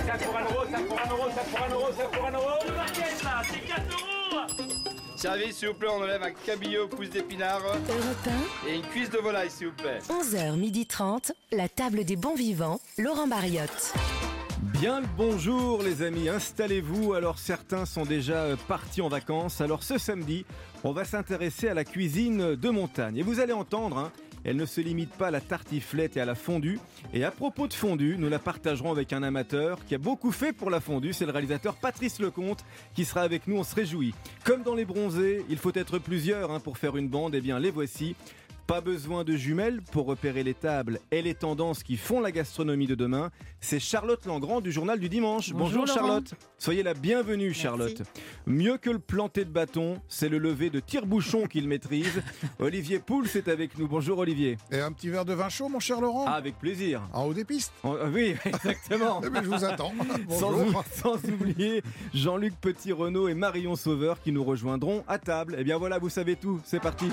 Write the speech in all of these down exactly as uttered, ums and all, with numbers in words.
Ça pour un euro, ça pour un euro, ça pour un euro, ça pour un euro. Le barquette là, c'est quatre euros. Service, s'il vous plaît, on enlève un cabillaud pousse d'épinards et une cuisse de volaille, s'il vous plaît. onze heures trente, la table des bons vivants, Laurent Barriotte. Bien le bonjour les amis, installez-vous. Alors certains sont déjà partis en vacances. Alors ce samedi, on va s'intéresser à la cuisine de montagne. Et vous allez entendre, hein, elle ne se limite pas à la tartiflette et à la fondue. Et à propos de fondue, nous la partagerons avec un amateur qui a beaucoup fait pour la fondue. C'est le réalisateur Patrice Lecomte qui sera avec nous, on se réjouit. Comme dans Les Bronzés, il faut être plusieurs hein, pour faire une bande. Eh bien les voici. Pas besoin de jumelles pour repérer les tables et les tendances qui font la gastronomie de demain. C'est Charlotte Langrand du Journal du Dimanche. Bonjour, Bonjour Charlotte. Soyez la bienvenue Charlotte. Merci. Mieux que le planter de bâton, c'est le lever de tire-bouchon qu'il maîtrise. Olivier Pouls est avec nous. Bonjour Olivier. Et un petit verre de vin chaud mon cher Laurent. Ah, avec plaisir. En haut des pistes. En- euh, oui, exactement. Eh bien, je vous attends. Sans, Bonjour. sans oublier Jean-Luc Petit-Renaud et Marion Sauveur qui nous rejoindront à table. Eh bien voilà, vous savez tout. C'est parti.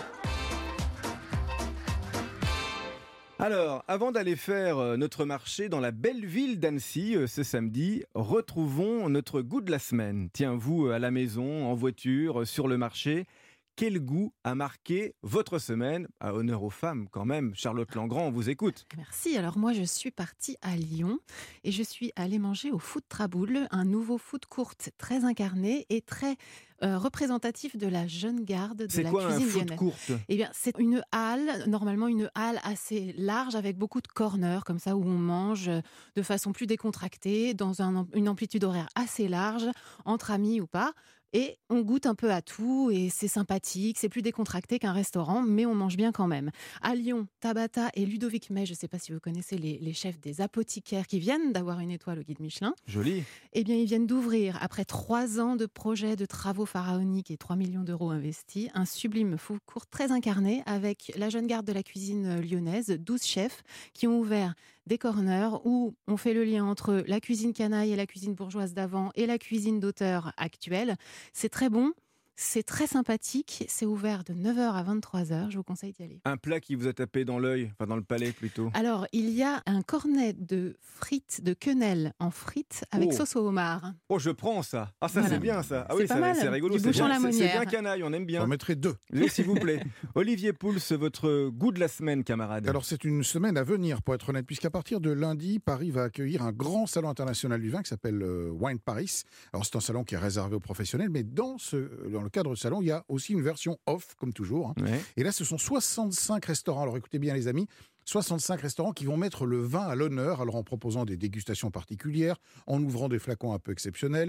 Alors, avant d'aller faire euh, notre marché dans la belle ville d'Annecy euh, ce samedi, retrouvons notre goût de la semaine. Tiens, vous, euh, à la maison, en voiture, euh, sur le marché, quel goût a marqué votre semaine ? À honneur aux femmes quand même. Charlotte Langrand, on vous écoute. Merci. Alors moi, je suis partie à Lyon et je suis allée manger au Food Traboul, un nouveau food court très incarné et très euh, représentatif de la jeune garde de C'est la quoi un cuisine food lyonnaise. court ? Eh bien, c'est une halle, normalement une halle assez large avec beaucoup de corners comme ça où on mange de façon plus décontractée, dans un, une amplitude horaire assez large, entre amis ou pas. Et on goûte un peu à tout et c'est sympathique, c'est plus décontracté qu'un restaurant, mais on mange bien quand même. À Lyon, Tabata et Ludovic May, je ne sais pas si vous connaissez les, les chefs des apothicaires qui viennent d'avoir une étoile au guide Michelin, Joli. eh bien ils viennent d'ouvrir, après trois ans de projets, de travaux pharaoniques et trois millions d'euros investis, un sublime food court très incarné avec la jeune garde de la cuisine lyonnaise, douze chefs qui ont ouvert des corners où on fait le lien entre la cuisine canaille et la cuisine bourgeoise d'avant et la cuisine d'auteur actuelle. C'est très bon, c'est très sympathique, c'est ouvert de neuf heures à vingt-trois heures, je vous conseille d'y aller. Un plat qui vous a tapé dans l'œil, enfin dans le palais plutôt. Alors, il y a un cornet de frites, de quenelle en frites avec Oh. sauce au homard. Oh, je prends ça. Ah, ça Voilà. c'est bien ça. Ah C'est oui, pas ça- mal. c'est rigolo. Du C'est bouchon bien, à la c'est- c'est bien meunière. canaille, on aime bien. J'en mettrai deux. Oui, s'il vous plaît. Olivier Pouls, votre goût de la semaine, camarade. Alors c'est une semaine à venir pour être honnête, puisqu'à partir de lundi, Paris va accueillir un grand salon international du vin qui s'appelle euh, Wine Paris. Alors c'est un salon qui est réservé aux professionnels, mais dans, ce, dans le cadre de ce salon, il y a aussi une version off, comme toujours. hein. Ouais. Et là, ce sont soixante-cinq restaurants. Alors écoutez bien les amis, soixante-cinq restaurants qui vont mettre le vin à l'honneur, alors en proposant des dégustations particulières, en ouvrant des flacons un peu exceptionnels,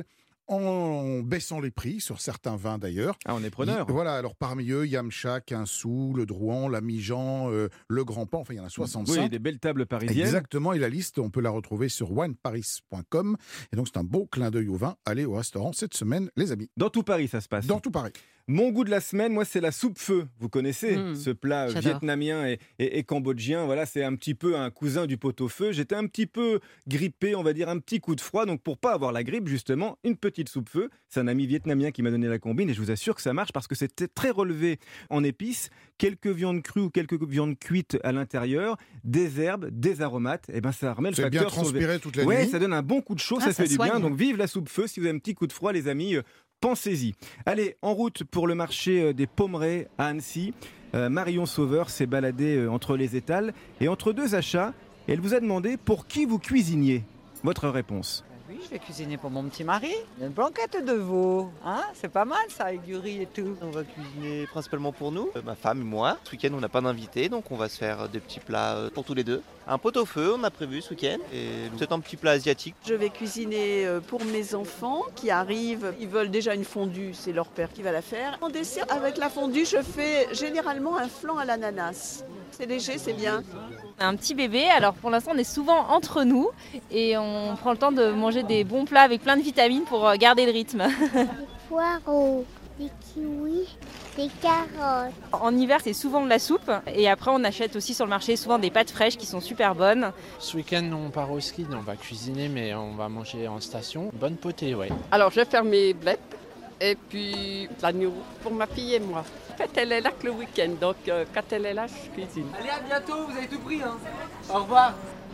en baissant les prix sur certains vins d'ailleurs. Ah, on est preneur. Il- Voilà, alors parmi eux, Yamcha, Quinçou, Le Drouan, La Mijan, euh, Le Grand Pan, enfin il y en a soixante-cinq. Oui, des belles tables parisiennes. Exactement, et la liste, on peut la retrouver sur wine paris point com. Et donc c'est un beau clin d'œil au vin. Allez au restaurant cette semaine, les amis. Dans tout Paris, ça se passe. Dans tout Paris. Mon goût de la semaine, moi, c'est la soupe feu. Vous connaissez Mmh, ce plat j'adore. vietnamien et, et- et cambodgien. Voilà, c'est un petit peu un cousin du pot-au-feu. J'étais un petit peu grippé, on va dire un petit coup de froid. Donc, pour pas avoir la grippe, justement, une petite soupe feu. C'est un ami vietnamien qui m'a donné la combine et je vous assure que ça marche parce que c'était très relevé en épices. Quelques viandes crues ou quelques viandes cuites à l'intérieur, des herbes, des aromates. Et ben, ça remet le C'est facteur bien sur le- transpiré toute la Ouais, nuit. ça donne un bon coup de chaud, Ah, ça, ça fait du bien. soigne. Donc vive la soupe feu. Si vous avez un petit coup de froid, les amis, euh, pensez-y. Allez, en route pour le marché euh, des Pommerets à Annecy. Euh, Marion Sauveur s'est baladée euh, entre les étals et entre deux achats. Et elle vous a demandé pour qui vous cuisiniez. Votre réponse. Oui, je vais cuisiner pour mon petit mari. Une blanquette de veau, hein, c'est pas mal ça, avec du riz et tout. On va cuisiner principalement pour nous, euh, ma femme et moi. Ce week-end, on n'a pas d'invité, donc on va se faire des petits plats euh, pour tous les deux. Un pot-au-feu, on a prévu ce week-end, et peut-être un petit plat asiatique. Je vais cuisiner euh, pour mes enfants qui arrivent. Ils veulent déjà une fondue, c'est leur père qui va la faire. En dessert, avec la fondue, je fais généralement un flan à l'ananas. C'est léger, c'est bien. On a un petit bébé, alors pour l'instant on est souvent entre nous et on prend le temps de manger des bons plats avec plein de vitamines pour euh, garder le rythme. Des poireaux, des kiwis, des carottes. En hiver c'est souvent de la soupe et après on achète aussi sur le marché souvent des pâtes fraîches qui sont super bonnes. Ce week-end on part au ski, on va cuisiner mais on va manger en station. Bonne potée, ouais. Alors je vais faire mes blettes et puis l'agneau pour ma fille et moi. En fait, elle est là que le week-end, donc euh, quand elle est là, je cuisine. Allez, à bientôt, vous avez tout pris. Hein. Au revoir.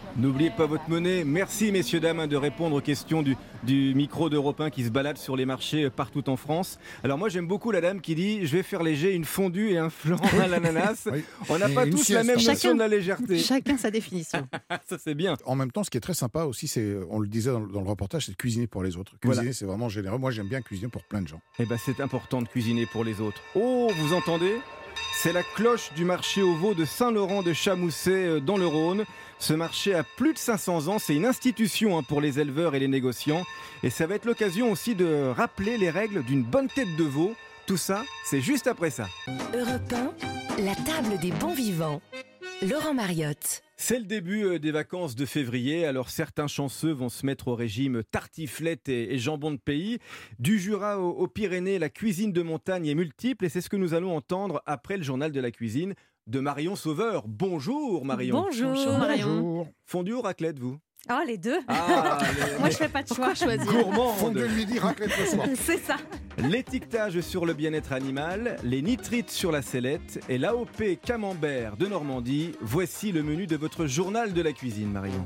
N'oubliez pas votre monnaie. Merci messieurs, dames, de répondre aux questions du, du micro d'Europe un qui se balade sur les marchés partout en France. Alors moi j'aime beaucoup la dame qui dit je vais faire léger une fondue et un flan à l'ananas. Oui. On n'a pas tous sieste. La même chacun, notion de la légèreté. Chacun sa définition. Ça c'est bien. En même temps, ce qui est très sympa aussi, c'est, on le disait dans, dans le reportage, c'est de cuisiner pour les autres. Cuisiner, voilà. C'est vraiment généreux. Moi j'aime bien cuisiner pour plein de gens. Eh ben c'est important de cuisiner pour les autres. Oh, vous entendez ? C'est la cloche du marché aux veaux de Saint-Laurent-de-Chamousset dans le Rhône. Ce marché a plus de cinq cents ans, c'est une institution hein, pour les éleveurs et les négociants. Et ça va être l'occasion aussi de rappeler les règles d'une bonne tête de veau. Tout ça, c'est juste après ça. Europe un, la table des bons vivants. Laurent Mariotte. C'est le début des vacances de février, alors certains chanceux vont se mettre au régime tartiflette et, et jambon de pays. Du Jura aux, aux Pyrénées, la cuisine de montagne est multiple et c'est ce que nous allons entendre après le journal de la cuisine de Marion Sauveur. Bonjour Marion. Bonjour, Bonjour Marion. Bonjour. Fondue ou raclette vous ? Oh, les deux. Ah, les... Moi, je fais pas de choix. Choisir. Gourmande. Fondue le midi, raclette le soir. C'est ça. L'étiquetage sur le bien-être animal, les nitrites sur la sellette et l'A O P Camembert de Normandie. Voici le menu de votre journal de la cuisine, Marion.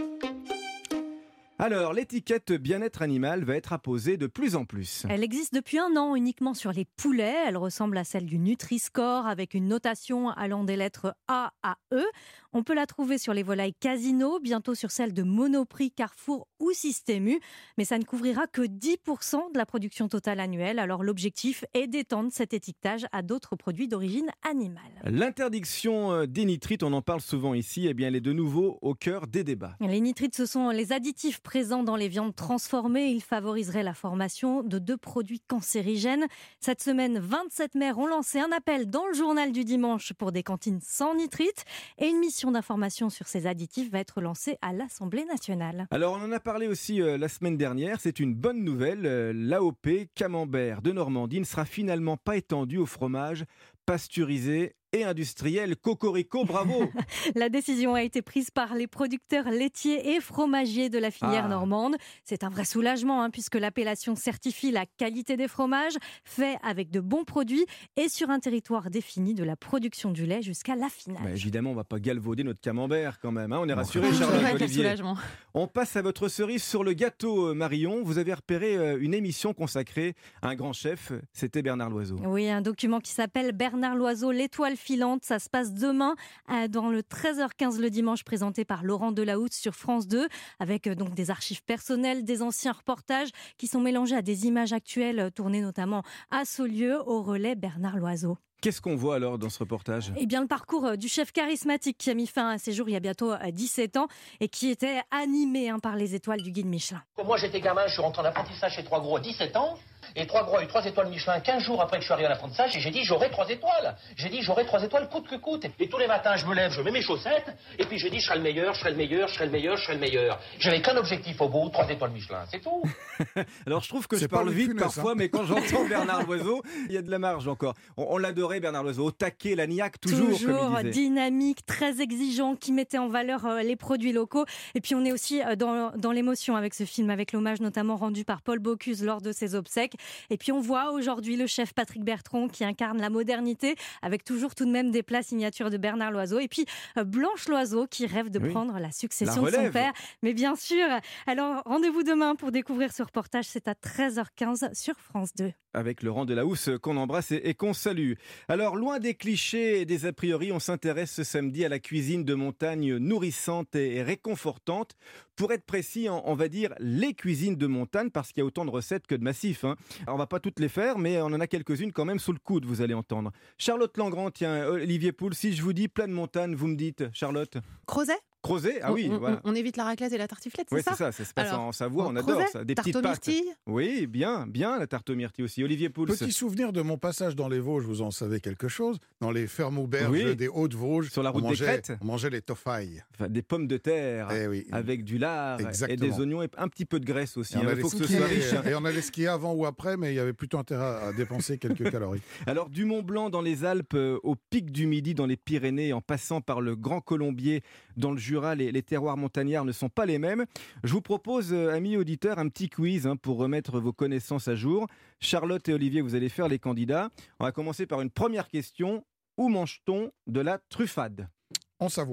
Alors, l'étiquette bien-être animal va être apposée de plus en plus. Elle existe depuis un an uniquement sur les poulets. Elle ressemble à celle du Nutri-Score avec une notation allant des lettres A à E. On peut la trouver sur les volailles Casino, bientôt sur celle de Monoprix, Carrefour ou Système U. Mais ça ne couvrira que dix pour cent de la production totale annuelle. Alors l'objectif est d'étendre cet étiquetage à d'autres produits d'origine animale. L'interdiction des nitrites, on en parle souvent ici, eh bien, elle est de nouveau au cœur des débats. Les nitrites, ce sont les additifs présents dans les viandes transformées. Ils favoriseraient la formation de deux produits cancérigènes. Cette semaine, vingt-sept maires ont lancé un appel dans le journal du dimanche pour des cantines sans nitrites. Et une mission d'information sur ces additifs va être lancée à l'Assemblée nationale. Alors on en a parlé aussi euh, la semaine dernière, c'est une bonne nouvelle. Euh, L'A O P Camembert de Normandie ne sera finalement pas étendue au fromage pasteurisé et industriel. Cocorico, bravo. La décision a été prise par les producteurs laitiers et fromagers de la filière ah. normande. C'est un vrai soulagement hein, puisque l'appellation certifie la qualité des fromages faits avec de bons produits et sur un territoire défini de la production du lait jusqu'à l'affinage. Bah évidemment, on ne va pas galvauder notre camembert quand même. Hein. On est rassurés, Charlotte, Olivier. On passe à votre cerise sur le gâteau, Marion. Vous avez repéré une émission consacrée à un grand chef, c'était Bernard Loiseau. Oui, un document qui s'appelle Bernard Loiseau, l'étoile filante. Ça se passe demain dans le treize heures quinze le dimanche, présenté par Laurent Delahousse sur France deux, avec donc des archives personnelles, des anciens reportages qui sont mélangés à des images actuelles tournées notamment à Saulieu, au relais Bernard Loiseau. Qu'est-ce qu'on voit alors dans ce reportage ? Eh bien, le parcours du chef charismatique qui a mis fin à ses jours il y a bientôt dix-sept ans et qui était animé hein, par les étoiles du guide Michelin. Moi, j'étais gamin, je suis rentré en apprentissage chez Trois Gros à dix-sept ans. Et Trois Gros a eu trois étoiles Michelin quinze jours après que je suis arrivé à l'apprentissage. Et j'ai dit, j'aurai trois étoiles. J'ai dit, j'aurai trois étoiles coûte que coûte. Et tous les matins, je me lève, je mets mes chaussettes. Et puis j'ai dit, je serai le meilleur, je serai le meilleur, je serai le meilleur, je serai le meilleur. J'avais qu'un objectif au bout, trois étoiles Michelin, c'est tout. Alors je trouve que je parle vite funeste, parfois, hein. Mais quand j'entends Bernard Loiseau, il y a de la marge encore. On, on l'adorait Bernard Loiseau, au taquet, la niaque, toujours. Toujours comme il disait. Dynamique, très exigeant, qui mettait en valeur euh, les produits locaux. Et puis on est aussi euh, dans, dans l'émotion avec ce film, avec l'hommage notamment rendu par Paul Bocuse lors de ses obsèques. Et puis on voit aujourd'hui le chef Patrick Bertrand qui incarne la modernité, avec toujours tout de même des plats signatures de Bernard Loiseau. Et puis euh, Blanche Loiseau qui rêve de oui. prendre la succession la de son père. Mais bien sûr. Alors rendez-vous demain pour découvrir ce reportage. C'est à treize heures quinze sur France deux. Avec Laurent Delahousse qu'on embrasse et, et qu'on salue. Alors loin des clichés et des a priori, on s'intéresse ce samedi à la cuisine de montagne nourrissante et, et réconfortante. Pour être précis, on, on va dire les cuisines de montagne parce qu'il y a autant de recettes que de massifs. Hein. Alors, on va pas toutes les faire, mais on en a quelques-unes quand même sous le coude, vous allez entendre. Charlotte Langrand, tiens, Olivier Pouls, si je vous dis pleine montagne, vous me dites, Charlotte ? Crozet ? Crozet, ah oui, on, voilà. On évite la raclette et la tartiflette, c'est oui, ça ? Oui, c'est ça, ça se passe Alors, en Savoie, on crozet, adore ça. Des tarte petites aux pâtes. myrtilles. Oui, bien, bien la tarte aux myrtilles aussi. Olivier Pouls. Petit souvenir de mon passage dans les Vosges, vous en savez quelque chose ? Dans les fermes auberges oui. des Hauts-de-Vosges. Sur la route on des mangeait, Crêtes. On mangeait les tofailles. Enfin, des pommes de terre, eh oui. avec du lard Exactement. et des oignons et un petit peu de graisse aussi. Il hein. faut que ce soit riche. Et on allait skier avant ou après, mais il y avait plutôt intérêt à dépenser quelques calories. Alors, du Mont Blanc dans les Alpes, euh, au pic du Midi dans les Pyrénées, en passant par le Grand Colombier dans le Jura, les, les terroirs montagnards ne sont pas les mêmes. Je vous propose, euh, amis auditeurs, un petit quiz hein, pour remettre vos connaissances à jour. Charlotte et Olivier, vous allez faire les candidats. On va commencer par une première question. Où mange-t-on de la truffade ? En Savoie.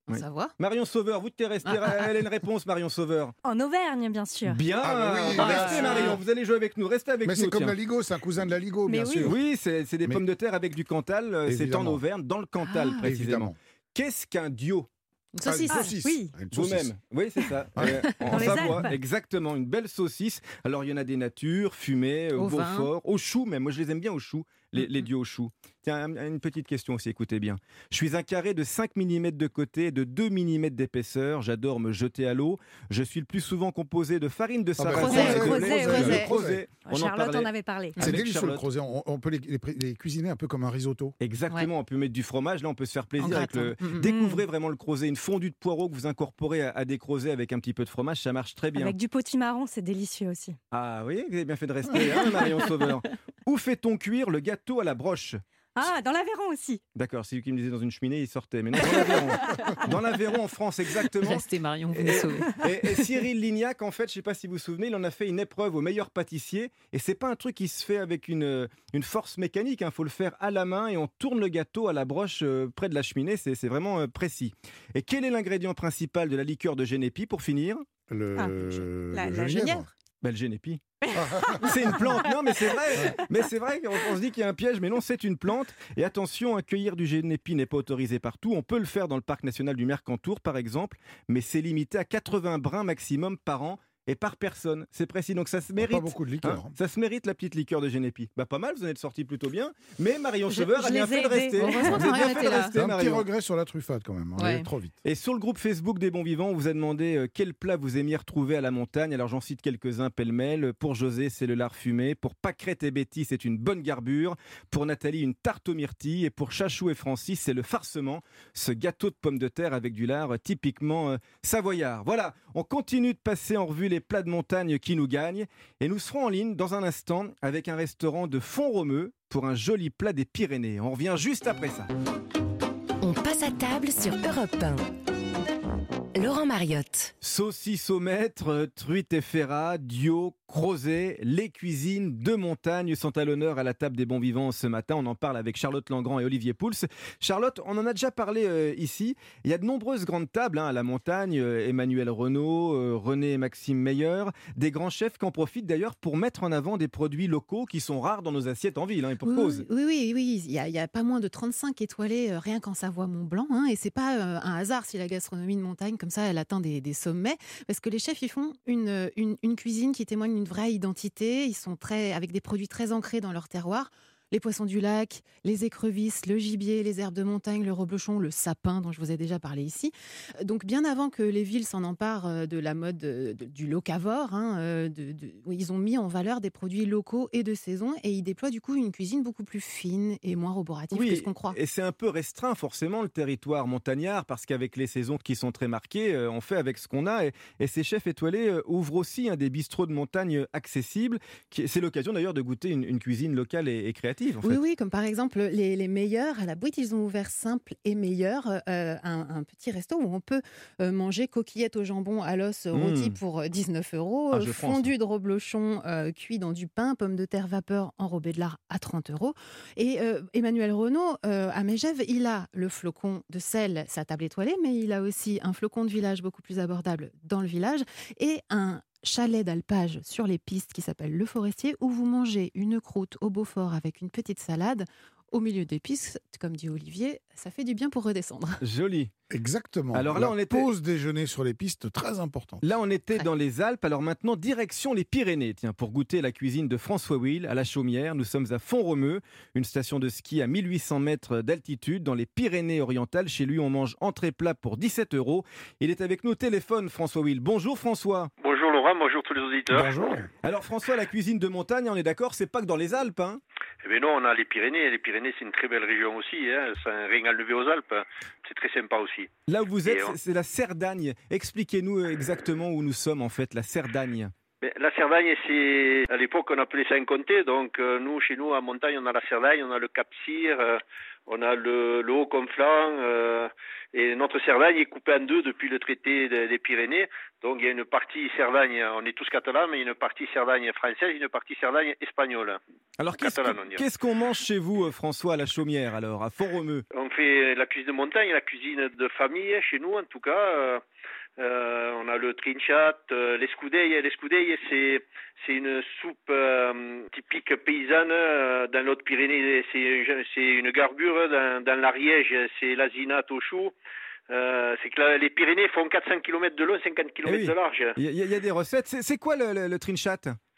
en Oui. Savoie. Marion Sauveur, vous t'es resté. Elle a une réponse, Marion Sauveur. En Auvergne, bien sûr. Bien. Ah, mais oui, Bah, bien restez, sûr. Marion. Vous allez jouer avec nous. Restez avec Mais nous. c'est comme tiens. la Ligo, c'est un cousin de la Ligo, Mais bien oui. sûr. Oui, c'est c'est des Mais- pommes de terre avec du Cantal. euh, C'est en Évidemment. Auvergne, dans le Cantal Ah. précisément. Évidemment. Qu'est-ce qu'un dio? Une saucisse. Ah, une saucisse. oui. Une saucisse. Vous-même. Oui, c'est ça. Euh, en Dans les Savoie, Alpes. exactement. Une belle saucisse. Alors, il y en a des natures, fumées, Au vin. Beaufort, au chou même. Moi, je les aime bien au chou, les, les dios au chou. Tiens, un- une petite question aussi, écoutez bien. Je suis un carré de cinq millimètres de côté et de deux millimètres d'épaisseur. J'adore me jeter à l'eau. Je suis le plus souvent composé de farine de Ah bah, sarrasin. crozet, et de crozet, blé. crozet. Le crozet. On en Charlotte en parlait. avait parlé. C'est Avec délicieux le Charlotte. crozet. On, on peut les, les- les cuisiner un peu comme un risotto. Exactement, on peut mettre du fromage, là on peut se faire plaisir En avec le... gratin. Mhm. Découvrez vraiment le crozet, une fondue de poireaux que vous incorporez à, à des crozets avec un petit peu de fromage, ça marche très bien. Avec du potimarron, c'est délicieux aussi. Ah oui, vous avez bien fait de rester, hein, Marion Sauveur. Où fait-on cuire le gâteau à la broche? Ah, dans l'Aveyron aussi. D'accord, c'est lui qui me disait dans une cheminée, il sortait. Mais non, dans l'Aveyron. Dans l'Aveyron, en France, exactement. Restez Marion, vous nous sauvez. Et, et Cyril Lignac, en fait, je ne sais pas si vous vous souvenez, il en a fait une épreuve au meilleur pâtissier. Et c'est pas un truc qui se fait avec une, une force mécanique. Il faut le faire à la main et on tourne le gâteau à la broche euh, près de la cheminée. C'est c'est vraiment euh, précis. Et quel est l'ingrédient principal de la liqueur de Génépi pour finir? Le, Ah, le la- la genièvre. genièvre. Ben, le Génépi. C'est une plante, non mais c'est vrai, mais c'est vrai qu'on on se dit qu'il y a un piège, mais non, c'est une plante. Et attention, hein, cueillir du génépi n'est pas autorisé partout. On peut le faire dans le parc national du Mercantour, par exemple, mais c'est limité à quatre-vingts brins maximum par an et par personne. C'est précis, donc ça se mérite. Pas beaucoup de liqueur. hein, ça se mérite la petite liqueur de génépi. Bah pas mal, vous en êtes sorti plutôt bien. Mais Marion Je- Sauveur je a bien les ai fait de aidés. rester. Heureusement Vous avez que Marion bien fait était de là. rester, Un petit Marion. regret sur la truffade quand même. On Ouais. est trop vite. Et sur le groupe Facebook des Bons Vivants, on vous a demandé euh, quel plat vous aimiez retrouver à la montagne. Alors j'en cite quelques-uns pêle-mêle. Pour José, c'est le lard fumé. Pour Pâquerette et Betty, c'est une bonne garbure. Pour Nathalie, une tarte aux myrtilles. Et pour Chachou et Francis, c'est le farcement. Ce gâteau de pommes de terre avec du lard euh, typiquement euh, savoyard. Voilà, on continue de passer en revue les plats de montagne qui nous gagnent. Et nous serons en ligne dans un instant avec un restaurant de Font-Romeu pour un joli plat des Pyrénées. On revient juste après ça. On passe à table sur Europe un. Laurent Mariotte. Saucisses au maître, truite et ferrat, dio, crozet, les cuisines de montagne sont à l'honneur à la table des bons vivants ce matin. On en parle avec Charlotte Langrand et Olivier Pouls. Charlotte, on en a déjà parlé euh, ici. Il y a de nombreuses grandes tables hein, à la montagne. Euh, Emmanuel Renaud, euh, René et Maxime Meyer, des grands chefs qui en profitent d'ailleurs pour mettre en avant des produits locaux qui sont rares dans nos assiettes en ville. Hein, et pour Oui, cause. oui, oui, oui. Il y a, il y a pas moins de trente-cinq étoilés euh, rien qu'en Savoie-Mont-Blanc. Hein, et c'est pas euh, un hasard si la gastronomie de montagne, comme ça, elle atteint des, des sommets. Parce que les chefs, ils font une, une, une cuisine qui témoigne d'une vraie identité. Ils sont très, avec des produits très ancrés dans leur terroir. Les poissons du lac, les écrevisses, le gibier, les herbes de montagne, le reblochon, le sapin dont je vous ai déjà parlé ici. Donc bien avant que les villes s'en emparent de la mode de- de- du locavore, hein, de, de- où ils ont mis en valeur des produits locaux et de saison et ils déploient du coup une cuisine beaucoup plus fine et moins roborative que ce qu'on croit. Et c'est un peu restreint forcément le territoire montagnard parce qu'avec les saisons qui sont très marquées, euh, on fait avec ce qu'on a. Et, et ces chefs étoilés euh, ouvrent aussi un des bistrots de montagne accessibles. Qui, c'est l'occasion d'ailleurs de goûter une, une cuisine locale et, et créative. En Oui, fait. oui, comme par exemple les, les meilleurs à la Brite, ils ont ouvert simple et meilleur, euh, un, un petit resto où on peut euh, manger coquillettes au jambon à l'os Mmh. rôti pour euh, dix-neuf euros, Ah, euh, je prends fondu de reblochon euh, cuit dans du pain, pommes de terre vapeur enrobées de lard à trente euros. Et euh, Emmanuel Renaud, euh, à Megève, il a le flocon de sel, sa table étoilée, mais il a aussi un flocon de village beaucoup plus abordable dans le village et un chalet d'alpage sur les pistes qui s'appelle Le Forestier, où vous mangez une croûte au Beaufort avec une petite salade au milieu d'épices, comme dit Olivier, ça fait du bien pour redescendre. Joli. Exactement. Alors là, La on était- pause déjeuner sur les pistes, très important. Là, on était dans les Alpes. Alors maintenant, direction les Pyrénées. Tiens, pour goûter la cuisine de François Will à la Chaumière, nous sommes à Font-Romeu, une station de ski à mille huit cents mètres d'altitude dans les Pyrénées-Orientales. Chez lui, on mange entrée plat pour dix-sept euros. Il est avec nous au téléphone, François Will. Bonjour François. Bonjour Laurent, bonjour tous les auditeurs. Alors François, la cuisine de montagne, on est d'accord, c'est pas que dans les Alpes, hein? Eh bien non, on a les Pyrénées. Les Pyrénées, c'est une très belle région aussi. Hein. C'est un régal levé aux Alpes. C'est très sympa aussi. Là où vous êtes, Et on- c'est- c'est la Cerdagne. Expliquez-nous exactement où nous sommes en fait, la Cerdagne. Mais la Cerdagne, c'est à l'époque on appelait ça un comté. Donc euh, nous, chez nous, en montagne, on a la Cerdagne, on a le Cap Cyr, euh, on a le, le Haut-Conflans. Euh, et notre Cerdagne est coupée en deux depuis le traité de- des Pyrénées. Donc il y a une partie Cerdagne, on est tous catalans, mais il y a une partie Cerdagne française, une partie Cerdagne espagnole. Alors qu'est-ce, Catalane, que- on dirait. qu'est-ce qu'on mange chez vous, euh, François, à la Chaumière, alors, à Font-Romeu? On fait la cuisine de montagne, la cuisine de famille, chez nous en tout cas. Euh, euh, on a le trinchat, euh, l'escudelle. L'escudelle, c'est, c'est une soupe euh, typique paysanne euh, dans l'Haute Pyrénées. C'est, c'est une garbure dans, dans l'Ariège, c'est l'asinate au chou. Euh, c'est que la- les Pyrénées font quatre cents kilomètres de long, cinquante kilomètres Eh oui. de large. Il y, a- il y a des recettes. C'est, c'est quoi le, le, le trinchat?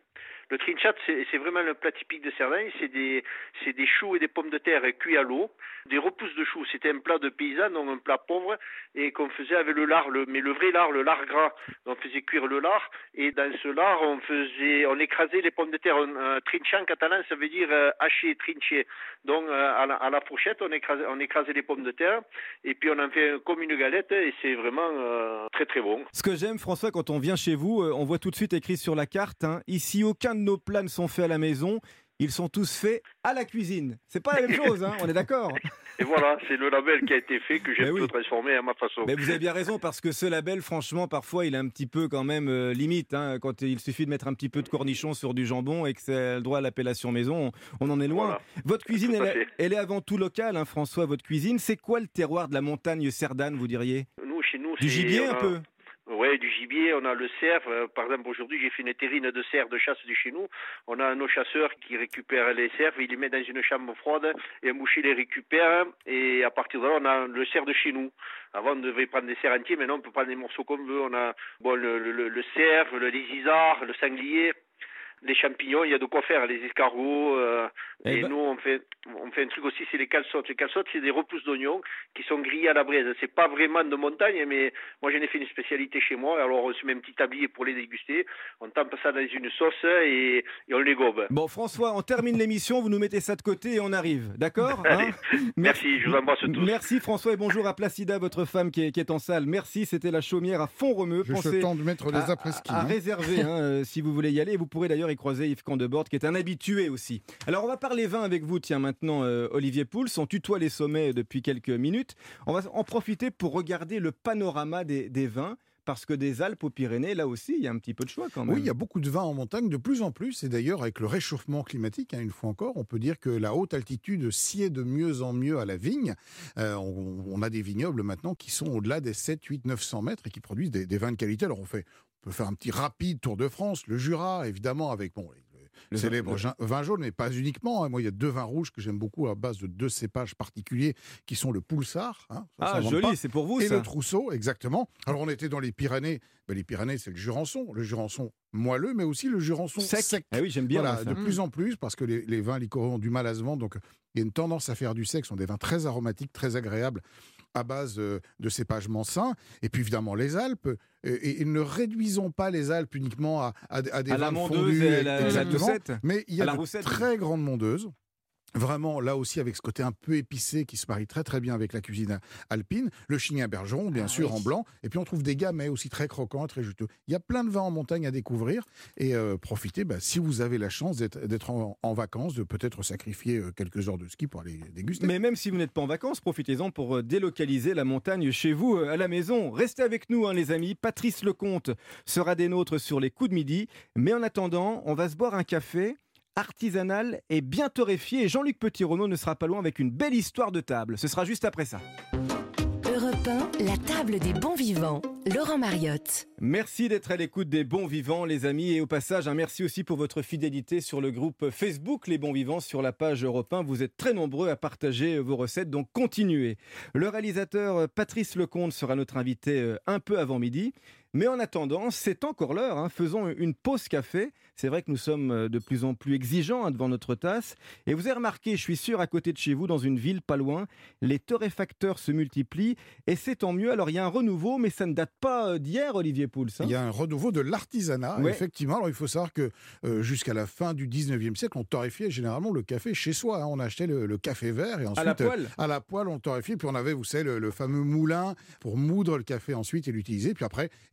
Le trinchat, c'est, c'est vraiment le plat typique de Cerdagne. C'est des, c'est des choux et des pommes de terre cuits à l'eau. Des repousses de choux. C'était un plat de paysan, donc un plat pauvre, et qu'on faisait avec le lard, le, mais le vrai lard, le lard gras. On faisait cuire le lard, et dans ce lard, on faisait, on écrasait les pommes de terre. Un, un trinchat en catalan, ça veut dire euh, haché, trinché. Donc euh, à, la, à la fourchette, on écrasait, on écrasait les pommes de terre, et puis on en fait comme une galette, et c'est vraiment euh, très très bon. Ce que j'aime, François, quand on vient chez vous, euh, on voit tout de suite écrit sur la carte, hein, ici, aucun de nos plats ne sont faits à la maison. Ils sont tous faits à la cuisine. C'est pas la même chose, hein, on est d'accord. Et voilà, c'est le label qui a été fait que j'ai Mais un oui. peu transformé à ma façon. Mais vous avez bien raison, parce que ce label, franchement, parfois, il est un petit peu quand même euh, limite. Hein, quand il suffit de mettre un petit peu de cornichon sur du jambon et que c'est le droit à l'appellation maison, on, on en est loin. Voilà. Votre cuisine, Tout à elle, est- fait. elle est avant tout locale, hein, François, votre cuisine. C'est quoi le terroir de la montagne cerdane, vous diriez? Nous, chez nous, Du c'est- gibier, on un a- peu? Ouais, du gibier, on a le cerf. Euh, Par exemple, aujourd'hui, j'ai fait une terrine de cerf de chasse de chez nous. On a nos chasseurs qui récupèrent les cerfs, ils les mettent dans une chambre froide et un boucher les récupère. Et à partir de là, on a le cerf de chez nous. Avant, on devait prendre des cerfs entiers, maintenant, on peut prendre des morceaux qu'on veut. On a bon, le, le, le cerf, le lézard, le sanglier. Les champignons, il y a de quoi faire, les escargots. Euh, Eh et ben- nous, on fait, on fait un truc aussi, c'est les calçottes. Les calçottes, c'est des repousses d'oignons qui sont grillées à la braise. C'est pas vraiment de montagne, mais moi, j'en ai fait une spécialité chez moi. Alors, on se met un petit tablier pour les déguster. On tampe ça dans une sauce et, et on les gobe. Bon, François, on termine l'émission, vous nous mettez ça de côté et on arrive, d'accord? Hein? Merci, je vous embrasse tous. Merci François et bonjour à Placida, votre femme qui est, qui est en salle. Merci, c'était la Chaumière à Font-Romeu. Juste le temps de mettre les à, après-ski, à hein. réserver hein, euh, si vous voulez y aller. Et vous pourrez d'ailleurs y croiser Yves Candebord qui est un habitué aussi. Alors on va parler vin avec vous, tiens maintenant euh, Olivier Pouls. On tutoie les sommets depuis quelques minutes. On va en profiter pour regarder le panorama des, des vins. Parce que des Alpes aux Pyrénées, là aussi, il y a un petit peu de choix quand même. Oui, il y a beaucoup de vins en montagne, de plus en plus. Et d'ailleurs, avec le réchauffement climatique, hein, une fois encore, on peut dire que la haute altitude sied de mieux en mieux à la vigne. Euh, on, on a des vignobles maintenant qui sont au-delà des sept, huit, neuf cents mètres et qui produisent des, des vins de qualité. Alors on, fait, on peut faire un petit rapide tour de France, le Jura, évidemment, avec bon, le célèbre vin- vin jaune, mais pas uniquement. hein. Moi, il y a deux vins rouges que j'aime beaucoup à base de deux cépages particuliers qui sont le Poulsard. hein, ça Ah, s'invente joli, pas, c'est pour vous et ça. le Trousseau, exactement. Alors, on était dans les Pyrénées. Ben, les Pyrénées, c'est le Jurançon. Le Jurançon moelleux, mais aussi le Jurançon Sec. sec. Ah oui, j'aime bien, Voilà, moi, ça. de plus en plus, parce que les, les vins liquoreux ont du mal à se vendre. Donc, il y a une tendance à faire du sec. Ce sont des vins très aromatiques, très agréables, à base euh, de cépages sains. Et puis, évidemment, les Alpes. Et, et ne réduisons pas les Alpes uniquement à, à, à des À la vins mondeuse fondus. et à la- exactement. la roussette. Mais il y À a la de roussette. très grandes mondeuses. Vraiment, là aussi, avec ce côté un peu épicé qui se marie très très bien avec la cuisine alpine. Le Chignin Bergeron, bien Ah sûr, oui. en blanc. Et puis on trouve des gamets aussi très croquants, très juteux. Il y a plein de vins en montagne à découvrir. Et euh, profitez, bah, si vous avez la chance d'être, d'être en, en vacances, de peut-être sacrifier euh, quelques heures de ski pour aller déguster. Mais même si vous n'êtes pas en vacances, profitez-en pour euh, délocaliser la montagne chez vous, euh, à la maison. Restez avec nous, hein, les amis. Patrice Lecomte sera des nôtres sur les coups de midi. Mais en attendant, on va se boire un café artisanal et bien torréfié. Et Jean-Luc Petit-Renaud ne sera pas loin avec une belle histoire de table. Ce sera juste après ça. Europe un, la table des bons vivants. Laurent Mariotte. Merci d'être à l'écoute des bons vivants, les amis. Et au passage, un merci aussi pour votre fidélité sur le groupe Facebook Les Bons Vivants, sur la page Europe un. Vous êtes très nombreux à partager vos recettes, donc continuez. Le réalisateur Patrice Lecomte sera notre invité un peu avant midi. Mais en attendant, c'est encore l'heure. Hein. Faisons une pause café. C'est vrai que nous sommes de plus en plus exigeants hein, devant notre tasse. Et vous avez remarqué, je suis sûr, à côté de chez vous, dans une ville pas loin, les torréfacteurs se multiplient. Et c'est tant mieux. Alors, il y a un renouveau, mais ça ne date pas d'hier, Olivier Pouls. Hein. Il y a un renouveau de l'artisanat, Ouais. effectivement. Alors, il faut savoir que euh, jusqu'à la fin du dix-neuvième siècle, on torréfiait généralement le café chez soi. hein. On achetait le, le café vert et ensuite, la poêle. euh, à la poêle, on le torréfiait. Puis on avait, vous savez, le, le fameux moulin pour moudre le café ensuite et l'utiliser. Puis après, effectivement,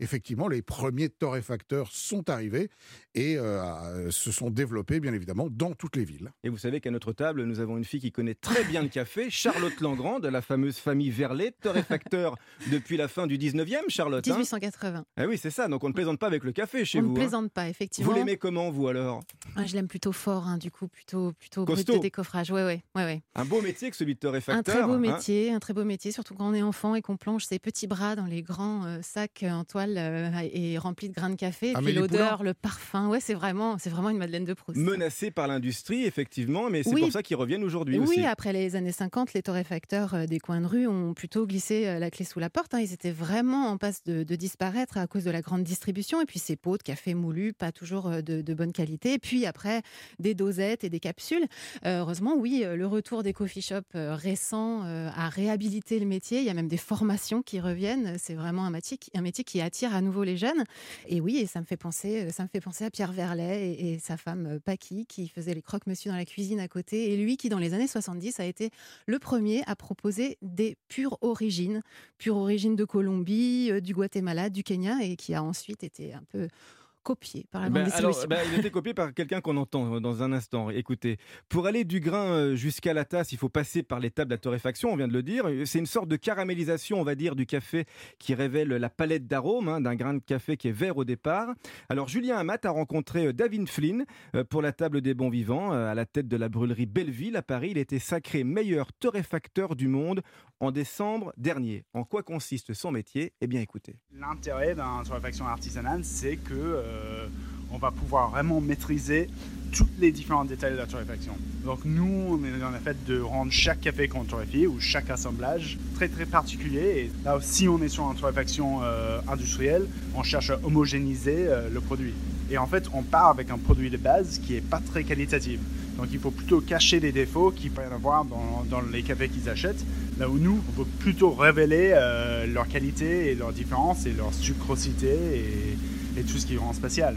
effectivement, les premiers torréfacteurs sont arrivés et euh, se sont développés, bien évidemment, dans toutes les villes. Et vous savez qu'à notre table, nous avons une fille qui connaît très bien le café, Charlotte Langrand, de la fameuse famille Verlet, torréfacteur depuis la fin du dix-neuvième, Charlotte. dix-huit cent quatre-vingts. Hein ah oui, c'est ça, donc on ne plaisante pas avec le café chez on vous. On ne plaisante hein. pas, effectivement. Vous l'aimez comment, vous, alors? ah, Je l'aime plutôt fort, hein, du coup, plutôt, plutôt brut Costaud. de décoffrage. Ouais, ouais, ouais, ouais. Un beau métier que celui de torréfacteur. Un très beau hein. métier, un très beau métier, surtout quand on est enfant et qu'on plonge ses petits bras dans les grands euh, sacs en toile euh, et remplis de grains de café. Et puis l'odeur, Poulain. Le parfum, ouais, c'est vraiment, c'est vraiment une Madeleine de Proust. Menacé par l'industrie, effectivement, mais c'est oui. pour ça qu'ils reviennent aujourd'hui oui, aussi. Oui, après les années cinquante, les torréfacteurs euh, des coins de rue ont plutôt glissé euh, la clé sous la porte. Hein. Ils étaient vraiment en passe de, de disparaître à cause de la grande distribution et puis ces pots de café moulu, pas toujours euh, de, de bonne qualité. Et puis après, des dosettes et des capsules. Euh, heureusement, oui, le retour des coffee shops euh, récents euh, a réhabilité le métier. Il y a même des formations qui reviennent. C'est vraiment un métier, qui, un métier qui attire à nouveau les jeunes. Et oui, et ça me fait penser, ça me fait penser à Pierre Verlet et, et sa femme Paqui qui faisait les croque-monsieur dans la cuisine à côté. Et lui qui, dans les années soixante-dix, a été le premier à proposer des pures origines, pures origines de Colombie, euh, du Guatemala, du Kenya, et qui a ensuite été un peu copié par la grande ben, distribution. alors, ben, il a été copié par quelqu'un qu'on entend dans un instant. Écoutez, pour aller du grain jusqu'à la tasse, il faut passer par l'étape de la torréfaction, on vient de le dire. C'est une sorte de caramélisation, on va dire, du café qui révèle la palette d'arômes hein, d'un grain de café qui est vert au départ. Alors, Julien Amat a rencontré David Flynn pour la table des bons vivants à la tête de la brûlerie Belleville à Paris. Il a été sacré meilleur torréfacteur du monde en décembre dernier. En quoi consiste son métier? Eh bien, écoutez. L'intérêt d'une torréfaction artisanale, c'est que euh, on va pouvoir vraiment maîtriser tous les différents détails de la torréfaction. Donc nous, on est dans le fait de rendre chaque café qu'on torréfie ou chaque assemblage très très particulier. Et là aussi, on est sur une torréfaction euh, industrielle, on cherche à homogénéiser euh, le produit. Et en fait, on part avec un produit de base qui n'est pas très qualitatif. Donc il faut plutôt cacher les défauts qu'il peut y en avoir dans, dans les cafés qu'ils achètent. Là où nous, on peut plutôt révéler euh, leur qualité et leur différence et leur sucrosité et, et tout ce qui rend spécial.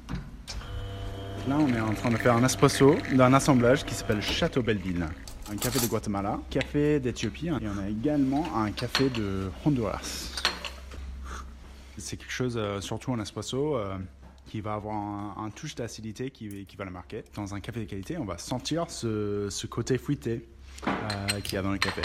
Là, on est en train de faire un espresso d'un assemblage qui s'appelle Château Belleville. Un café de Guatemala, café d'Éthiopie et on a également un café de Honduras. C'est quelque chose, euh, surtout un espresso, euh, qui va avoir un, un touche d'acidité qui, qui va le marquer. Dans un café de qualité, on va sentir ce, ce côté fruité euh, qu'il y a dans le café.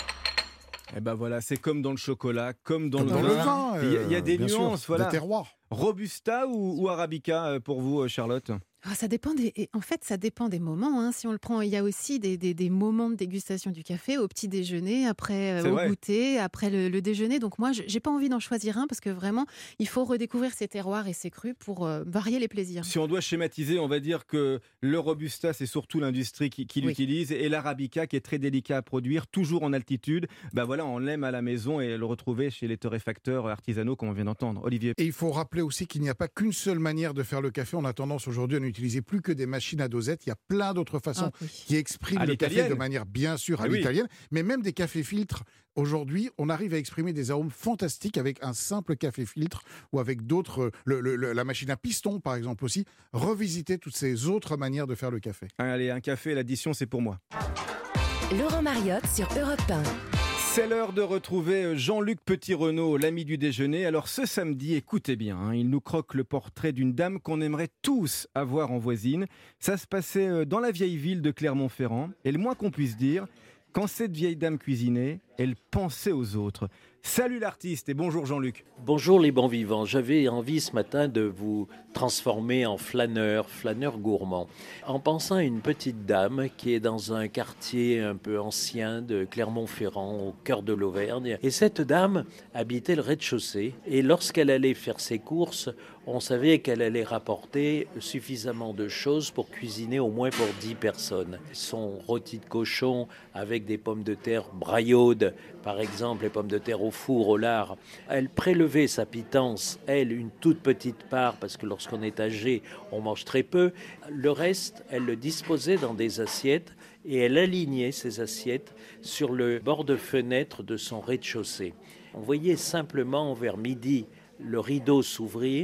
Eh ben voilà, c'est comme dans le chocolat, comme dans, comme le, dans vin. le vin. Il y a, il y a des nuances, sûr, voilà. Des terroirs. Robusta ou, ou Arabica pour vous, Charlotte? Ah, ça dépend des, et en fait, ça dépend des moments. Hein. Si on le prend, il y a aussi des, des, des moments de dégustation du café au petit déjeuner, après euh, au vrai. goûter, après le, le déjeuner. Donc moi, je j'ai pas envie d'en choisir un parce que vraiment, il faut redécouvrir ces terroirs et ces crus pour euh, varier les plaisirs. Si on doit schématiser, on va dire que le Robusta, c'est surtout l'industrie qui, qui Oui. l'utilise, et l'Arabica, qui est très délicat à produire, toujours en altitude. Ben voilà, on l'aime à la maison et le retrouver chez les torréfacteurs artisanaux, comme on vient d'entendre. Olivier. Et il faut rappeler aussi qu'il n'y a pas qu'une seule manière de faire le café. On a tendance aujourd'hui à n'utiliser plus que des machines à dosette. Il y a plein d'autres façons Ah, oui. qui expriment À le café l'italienne. de manière bien sûr à Ah oui. l'italienne, mais même des cafés filtres. Aujourd'hui, on arrive à exprimer des arômes fantastiques avec un simple café filtre ou avec d'autres, le- le- le- la machine à piston par exemple aussi. Revisiter toutes ces autres manières de faire le café. Allez, un café, l'addition, c'est pour moi. Laurent Mariotte sur Europe un. C'est l'heure de retrouver Jean-Luc Petit-Renaud, l'ami du déjeuner. Alors ce samedi, écoutez bien, hein, il nous croque le portrait d'une dame qu'on aimerait tous avoir en voisine. Ça se passait dans la vieille ville de Clermont-Ferrand. Et le moins qu'on puisse dire, quand cette vieille dame cuisinait, elle pensait aux autres. Salut l'artiste et bonjour Jean-Luc. Bonjour les bons vivants, j'avais envie ce matin de vous transformer en flâneur, flâneur gourmand, en pensant à une petite dame qui est dans un quartier un peu ancien de Clermont-Ferrand, au cœur de l'Auvergne. Et cette dame habitait le rez-de-chaussée et lorsqu'elle allait faire ses courses, on savait qu'elle allait rapporter suffisamment de choses pour cuisiner au moins pour dix personnes. Son rôti de cochon avec des pommes de terre braillaudes, par exemple les pommes de terre au four, au lard. Elle prélevait sa pitance, elle, une toute petite part, parce que lorsqu'on est âgé, on mange très peu. Le reste, elle le disposait dans des assiettes et elle alignait ces assiettes sur le bord de fenêtre de son rez-de-chaussée. On voyait simplement vers midi le rideau s'ouvrir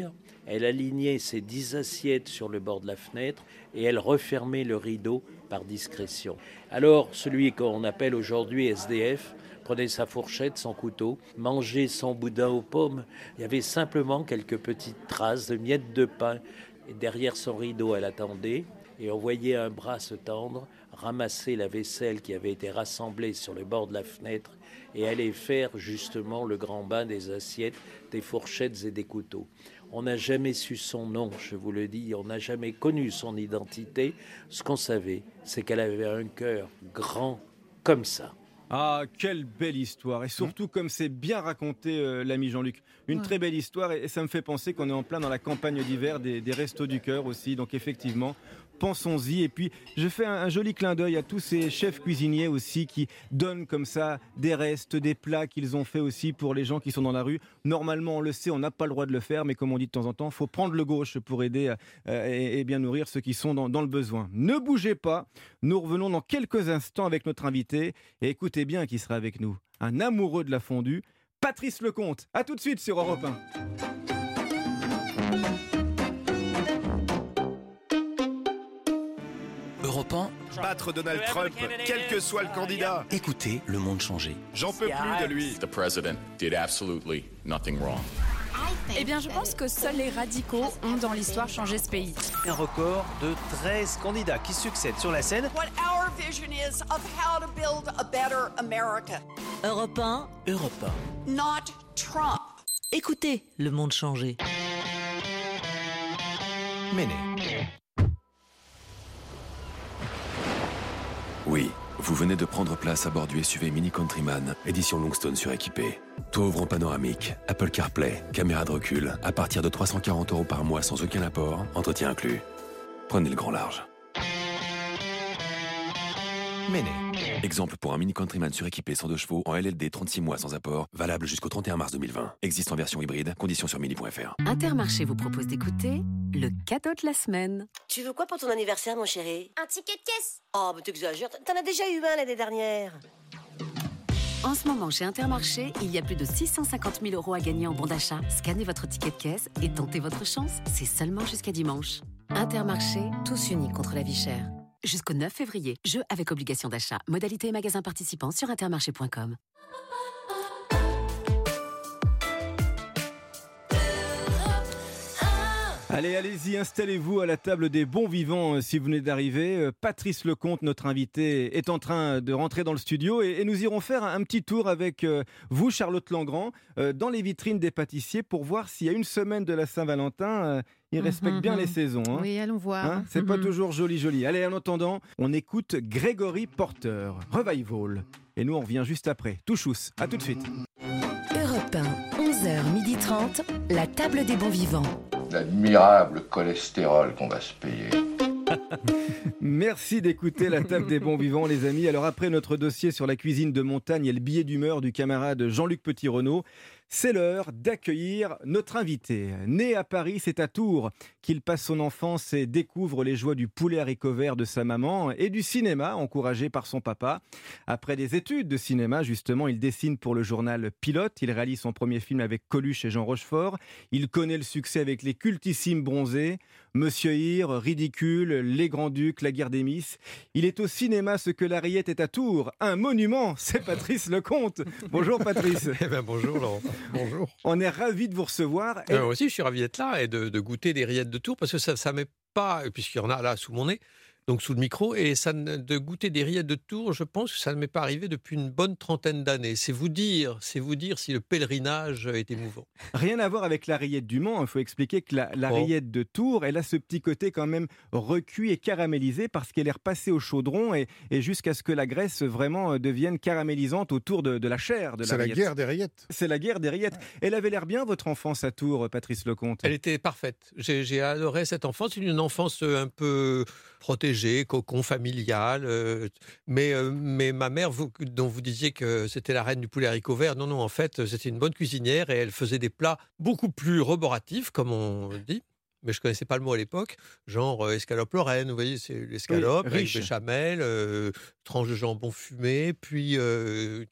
Elle alignait ses dix assiettes sur le bord de la fenêtre et elle refermait le rideau par discrétion. Alors, celui qu'on appelle aujourd'hui S D F prenait sa fourchette, son couteau, mangeait son boudin aux pommes. Il y avait simplement quelques petites traces de miettes de pain. Et derrière son rideau, elle attendait et on voyait un bras se tendre, ramasser la vaisselle qui avait été rassemblée sur le bord de la fenêtre et aller faire justement le grand bain des assiettes, des fourchettes et des couteaux. On n'a jamais su son nom, je vous le dis, on n'a jamais connu son identité. Ce qu'on savait, c'est qu'elle avait un cœur grand comme ça. Ah, quelle belle histoire. Et surtout, comme c'est bien raconté, euh, l'ami Jean-Luc. Une ouais. très belle histoire. Et, et ça me fait penser qu'on est en plein dans la campagne d'hiver des, des Restos du Cœur aussi. Donc, effectivement, pensons-y. Et puis, je fais un, un joli clin d'œil à tous ces chefs cuisiniers aussi qui donnent comme ça des restes, des plats qu'ils ont fait aussi pour les gens qui sont dans la rue. Normalement, on le sait, on n'a pas le droit de le faire. Mais comme on dit de temps en temps, il faut prendre le gauche pour aider euh, et, et bien nourrir ceux qui sont dans, dans le besoin. Ne bougez pas. Nous revenons dans quelques instants avec notre invité. Et écoutez bien qui sera avec nous. Un amoureux de la fondue, Patrice Lecomte. A tout de suite sur Europe un. Europe un. Battre Donald Trump, quel que soit le candidat. Écoutez le monde changer. J'en peux plus de lui. The president did absolutely nothing wrong. Eh bien, je pense que seuls les radicaux ont dans l'histoire changé ce pays. Un record de treize candidats qui succèdent sur la scène. What our vision is of how to build a better America. Europe un. Europe un. Not Trump. Écoutez le monde changer. Méné. Oui, vous venez de prendre place à bord du S U V Mini Countryman, édition Longstone suréquipée. Toit ouvrant panoramique, Apple CarPlay, caméra de recul, à partir de trois cent quarante euros par mois sans aucun apport, entretien inclus. Prenez le grand large. Méné. Exemple pour un Mini Countryman suréquipé cent deux chevaux en L L D trente-six mois sans apport, valable jusqu'au trente et un mars deux mille vingt. Existe en version hybride, conditions sur mini point f r. Intermarché vous propose d'écouter le cadeau de la semaine. Tu veux quoi pour ton anniversaire, mon chéri? Un ticket de caisse. Oh, mais t'exagères, t'en as déjà eu un l'année dernière. En ce moment, chez Intermarché, il y a plus de six cent cinquante mille euros à gagner en bon d'achat. Scannez votre ticket de caisse et tentez votre chance. C'est seulement jusqu'à dimanche. Intermarché, tous unis contre la vie chère. Jusqu'au neuf février. Jeu avec obligation d'achat. Modalité et magasin participants sur intermarché point com. Allez, allez-y, installez-vous à la table des bons vivants si vous venez d'arriver. Patrice Lecomte, notre invité, est en train de rentrer dans le studio et, et nous irons faire un, un petit tour avec euh, vous, Charlotte Langrand, euh, dans les vitrines des pâtissiers pour voir s'il y a une semaine de la Saint-Valentin, euh, ils respectent mmh, bien mmh. les saisons. Hein. Oui, allons voir. Hein, c'est mmh. pas toujours joli, joli. Allez, en attendant, on écoute Gregory Porter, Revival. Et nous, on revient juste après. Touchous, à tout de suite. Europe un, onze heures trente, la table des bons vivants. L'admirable cholestérol qu'on va se payer. Merci d'écouter la table des bons vivants, les amis. Alors après notre dossier sur la cuisine de montagne et le billet d'humeur du camarade Jean-Luc Petit-Renaud, c'est l'heure d'accueillir notre invité. Né à Paris, c'est à Tours qu'il passe son enfance et découvre les joies du poulet haricot vert de sa maman et du cinéma, encouragé par son papa. Après des études de cinéma, justement, il dessine pour le journal Pilote. Il réalise son premier film avec Coluche et Jean Rochefort. Il connaît le succès avec les cultissimes Bronzés, Monsieur Hir, Ridicule, Les Grands-Ducs, La Guerre des Miss. Il est au cinéma ce que la Rillette est à Tours. Un monument, c'est Patrice Lecomte. Bonjour Patrice. Eh ben bonjour Laurent. Bonjour. On est ravis de vous recevoir. Et... Euh, moi aussi, je suis ravi d'être là et de, de goûter des rillettes de Tours parce que ça ne m'est pas, puisqu'il y en a là sous mon nez, donc sous le micro, et ça, de goûter des rillettes de Tours, je pense que ça ne m'est pas arrivé depuis une bonne trentaine d'années. C'est vous dire, c'est vous dire si le pèlerinage est émouvant. Rien à voir avec la rillette du Mans. Il faut expliquer que la, la oh. rillette de Tours, elle a ce petit côté quand même recuit et caramélisé parce qu'elle est repassée au chaudron et, et jusqu'à ce que la graisse vraiment devienne caramélisante autour de, de la chair de la C'est rillette. la guerre des rillettes. C'est la guerre des rillettes. Elle avait l'air bien, votre enfance à Tours, Patrice Lecomte? Elle était parfaite. J'ai, j'ai adoré cette enfance. Une enfance un peu protégée, cocon familial. Euh, mais, euh, mais ma mère, vous, dont vous disiez que c'était la reine du poulet haricot vert, non, non, en fait, c'était une bonne cuisinière et elle faisait des plats beaucoup plus roboratifs, comme on dit. Mais je ne connaissais pas le mot à l'époque, genre euh, escalope lorraine, vous voyez, c'est l'escalope, oui, avec béchamel, euh, tranche de jambon fumé, puis... Euh,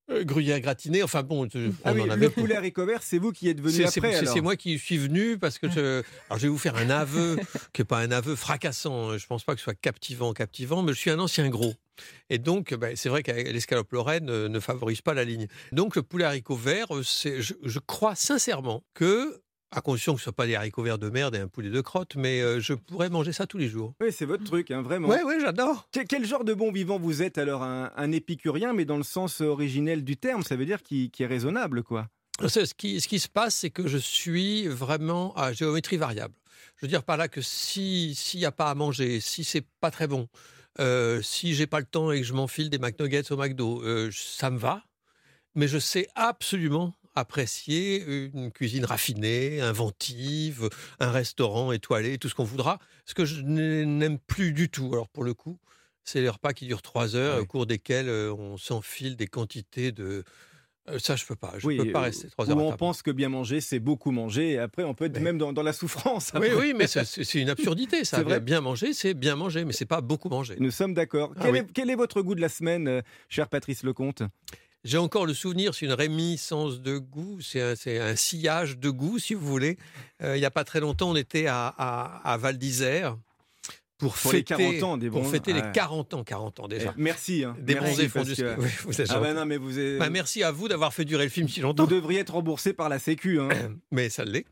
euh, gruyère gratinée. Enfin bon, on ah oui, en le avait. poulet haricots verts, c'est vous qui êtes venu C'est, après. c'est, alors. c'est moi qui suis venu parce que je, alors je vais vous faire un aveu qui n'est pas un aveu fracassant. Je ne pense pas que ce soit captivant, captivant, mais je suis un ancien gros. Et donc, ben, c'est vrai que l'escalope lorraine ne, ne favorise pas la ligne. Donc, le poulet haricots verts, c'est, je, je crois sincèrement que, à condition que ce ne soit pas des haricots verts de merde et un poulet de crotte, mais euh, je pourrais manger ça tous les jours. Oui, c'est votre truc, hein, vraiment. Oui, oui, j'adore. Quel, quel genre de bon vivant vous êtes alors? Un, un épicurien, mais dans le sens originel du terme, ça veut dire qui, qui est raisonnable, quoi. Ce qui, ce qui se passe, c'est que je suis vraiment à géométrie variable. Je veux dire par là que si, s'il n'y a pas à manger, si c'est pas très bon, euh, si j'ai pas le temps et que je m'enfile des McNuggets au McDo, euh, ça me va. Mais je sais absolument apprécier une cuisine raffinée, inventive, un restaurant étoilé, tout ce qu'on voudra. Ce que je n'aime plus du tout, alors pour le coup, c'est les repas qui durent trois heures, oui. Au cours desquels on s'enfile des quantités de... Ça, je peux pas. Je oui, peux pas rester trois heures où à on table. pense que bien manger, c'est beaucoup manger. Et après, on peut être mais... même dans, dans la souffrance. Après. Oui, oui, mais c'est, c'est une absurdité. Ça. C'est vrai. Bien manger, c'est bien manger, mais c'est pas beaucoup manger. Nous sommes d'accord. Ah, quel, oui. est, quel est votre goût de la semaine, euh, cher Patrice Lecomte? J'ai encore le souvenir, c'est une réminiscence de goût, c'est un, c'est un sillage de goût, si vous voulez. Euh, il n'y a pas très longtemps, on était à, à, à Val d'Isère. Pour, pour fêter, les quarante ans des bons... pour fêter ouais. les quarante ans, quarante ans déjà. Eh, merci. Hein. Des merci bronzés fondus. Que... Oui, vous êtes ah ben non, mais vous êtes... bah, merci à vous d'avoir fait durer le film si longtemps. Vous devriez être remboursé par la Sécu. Hein. Mais ça l'est.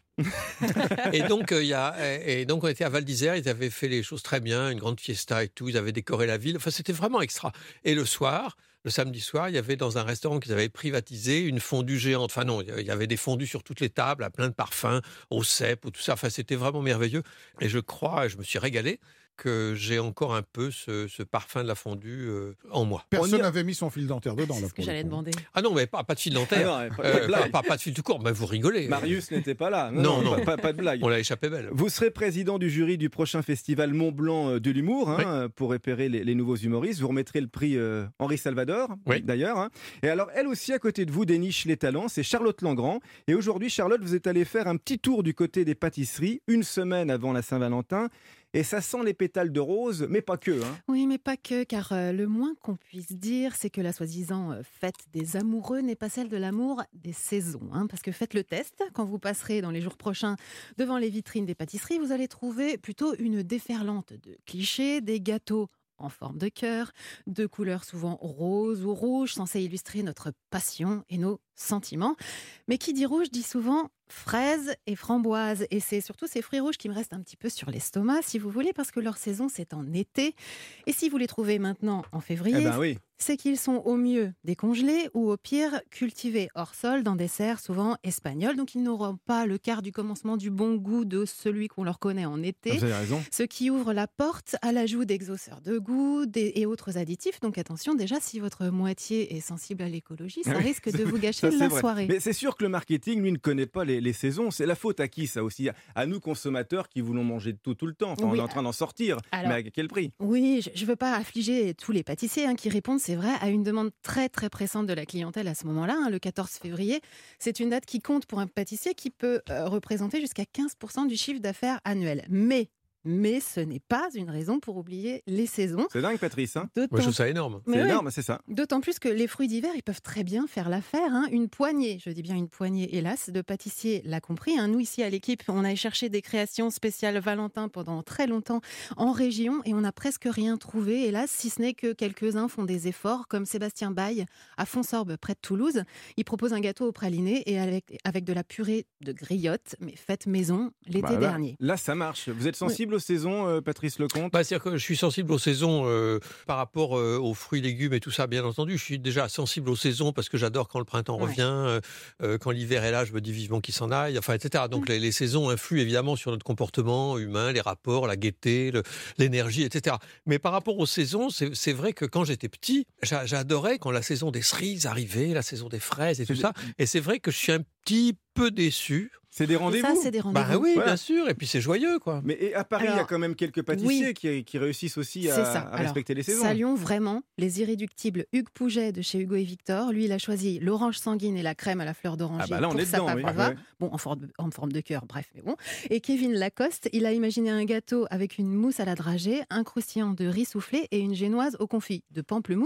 et, donc, euh, y a, et donc, on était à Val d'Isère, ils avaient fait les choses très bien, une grande fiesta et tout, ils avaient décoré la ville. Enfin, c'était vraiment extra. Et le soir, le samedi soir, il y avait dans un restaurant qu'ils avaient privatisé une fondue géante. Enfin non, il y avait des fondues sur toutes les tables, à plein de parfums, au cèpe, ou tout ça. Enfin, c'était vraiment merveilleux. Et je crois, je me suis régalé, que j'ai encore un peu ce, ce parfum de la fondue euh, en moi. Personne n'avait mis son fil dentaire dedans. C'est là, ce que j'allais demander. Ah non, mais pas, pas de fil dentaire. Ah non, pas, euh, pas, pas, pas, pas de fil tout court. Mais vous rigolez. Marius n'était pas là. Non, non, non, non. Pas, pas de blague. On l'a échappé belle. Vous serez président du jury du prochain festival Mont Blanc de l'humour, hein, oui. pour repérer les, les nouveaux humoristes. Vous remettrez le prix euh, Henri Salvador, oui. d'ailleurs. Hein. Et alors, elle aussi, à côté de vous, déniche les talents. C'est Charlotte Langrand. Et aujourd'hui, Charlotte, vous êtes allée faire un petit tour du côté des pâtisseries, une semaine avant la Saint-Valentin. Et ça sent les pétales de rose, mais pas que. Hein. Oui, mais pas que, car euh, le moins qu'on puisse dire, c'est que la soi-disant euh, fête des amoureux n'est pas celle de l'amour des saisons. Hein, parce que faites le test, quand vous passerez dans les jours prochains devant les vitrines des pâtisseries, vous allez trouver plutôt une déferlante de clichés, des gâteaux en forme de cœur, de couleurs souvent roses ou rouges, censées illustrer notre passion et nos sentiments. Mais qui dit rouge dit souvent fraises et framboises. Et c'est surtout ces fruits rouges qui me restent un petit peu sur l'estomac, si vous voulez, parce que leur saison, c'est en été. Et si vous les trouvez maintenant en février, eh ben oui. c'est qu'ils sont au mieux décongelés ou au pire cultivés hors sol dans des serres souvent espagnoles. Donc ils n'auront pas le quart du commencement du bon goût de celui qu'on leur connaît en été. Vous avez raison. Ce qui ouvre la porte à l'ajout d'exauceurs de goût des, et autres additifs. Donc attention, déjà, si votre moitié est sensible à l'écologie, ça oui, risque de vous gâcher ça, la vrai. soirée. Mais c'est sûr que le marketing, lui, ne connaît pas les, les saisons. C'est la faute à qui, ça aussi? À nous, consommateurs, qui voulons manger de tout, tout le temps. Enfin, oui. On est en train d'en sortir. Alors, mais à quel prix? Oui, je ne veux pas affliger tous les pâtissiers hein, qui répondent, c'est vrai, à une demande très, très pressante de la clientèle à ce moment-là. Hein, le quatorze février, c'est une date qui compte pour un pâtissier qui peut euh, représenter jusqu'à quinze pour cent du chiffre d'affaires annuel. Mais... Mais ce n'est pas une raison pour oublier les saisons. C'est dingue, Patrice. Hein Moi, je trouve ça énorme. C'est ouais. énorme, c'est ça. D'autant plus que les fruits d'hiver, ils peuvent très bien faire l'affaire. Hein. Une poignée, je dis bien une poignée, hélas, de pâtissiers l'a compris. Hein. Nous, ici, à l'équipe, on a cherché des créations spéciales Valentin pendant très longtemps en région et on n'a presque rien trouvé, hélas, si ce n'est que quelques-uns font des efforts, comme Sébastien Baille, à Fonsorbe, près de Toulouse. Il propose un gâteau au praliné et avec, avec de la purée de griotte, mais faite maison l'été bah là, dernier. Là, ça marche. Vous êtes sensible oui. aux saisons, euh, Patrice Lecomte? Bah, c'est-à-dire que je suis sensible aux saisons euh, par rapport euh, aux fruits, légumes et tout ça, bien entendu. Je suis déjà sensible aux saisons parce que j'adore quand le printemps ouais. revient, euh, quand l'hiver est là, je me dis vivement qu'il s'en aille, enfin, et cetera. Donc mmh. les, les saisons influent évidemment sur notre comportement humain, les rapports, la gaieté, le, l'énergie, et cetera. Mais par rapport aux saisons, c'est, c'est vrai que quand j'étais petit, j'a, j'adorais quand la saison des cerises arrivait, la saison des fraises et tout ça. Et c'est vrai que je suis un petit peu déçu. C'est des rendez-vous. Ça, c'est des rendez-vous. Bah oui, voilà. bien sûr. Et puis c'est joyeux, quoi. Mais et à Paris, Alors, il y a quand même quelques pâtissiers oui, qui, qui réussissent aussi à, à respecter Alors, les saisons. Saluons vraiment les irréductibles Hugues Pouget de chez Hugo et Victor. Lui, il a choisi l'orange sanguine et la crème à la fleur d'oranger ah bah là, on pour est sa dedans, pavlova. Oui. Bon, en forme, de, en forme de cœur, bref, mais bon. Et Kevin Lacoste, il a imaginé un gâteau avec une mousse à la dragée, un croustillant de riz soufflé et une génoise au confit de pamplemousse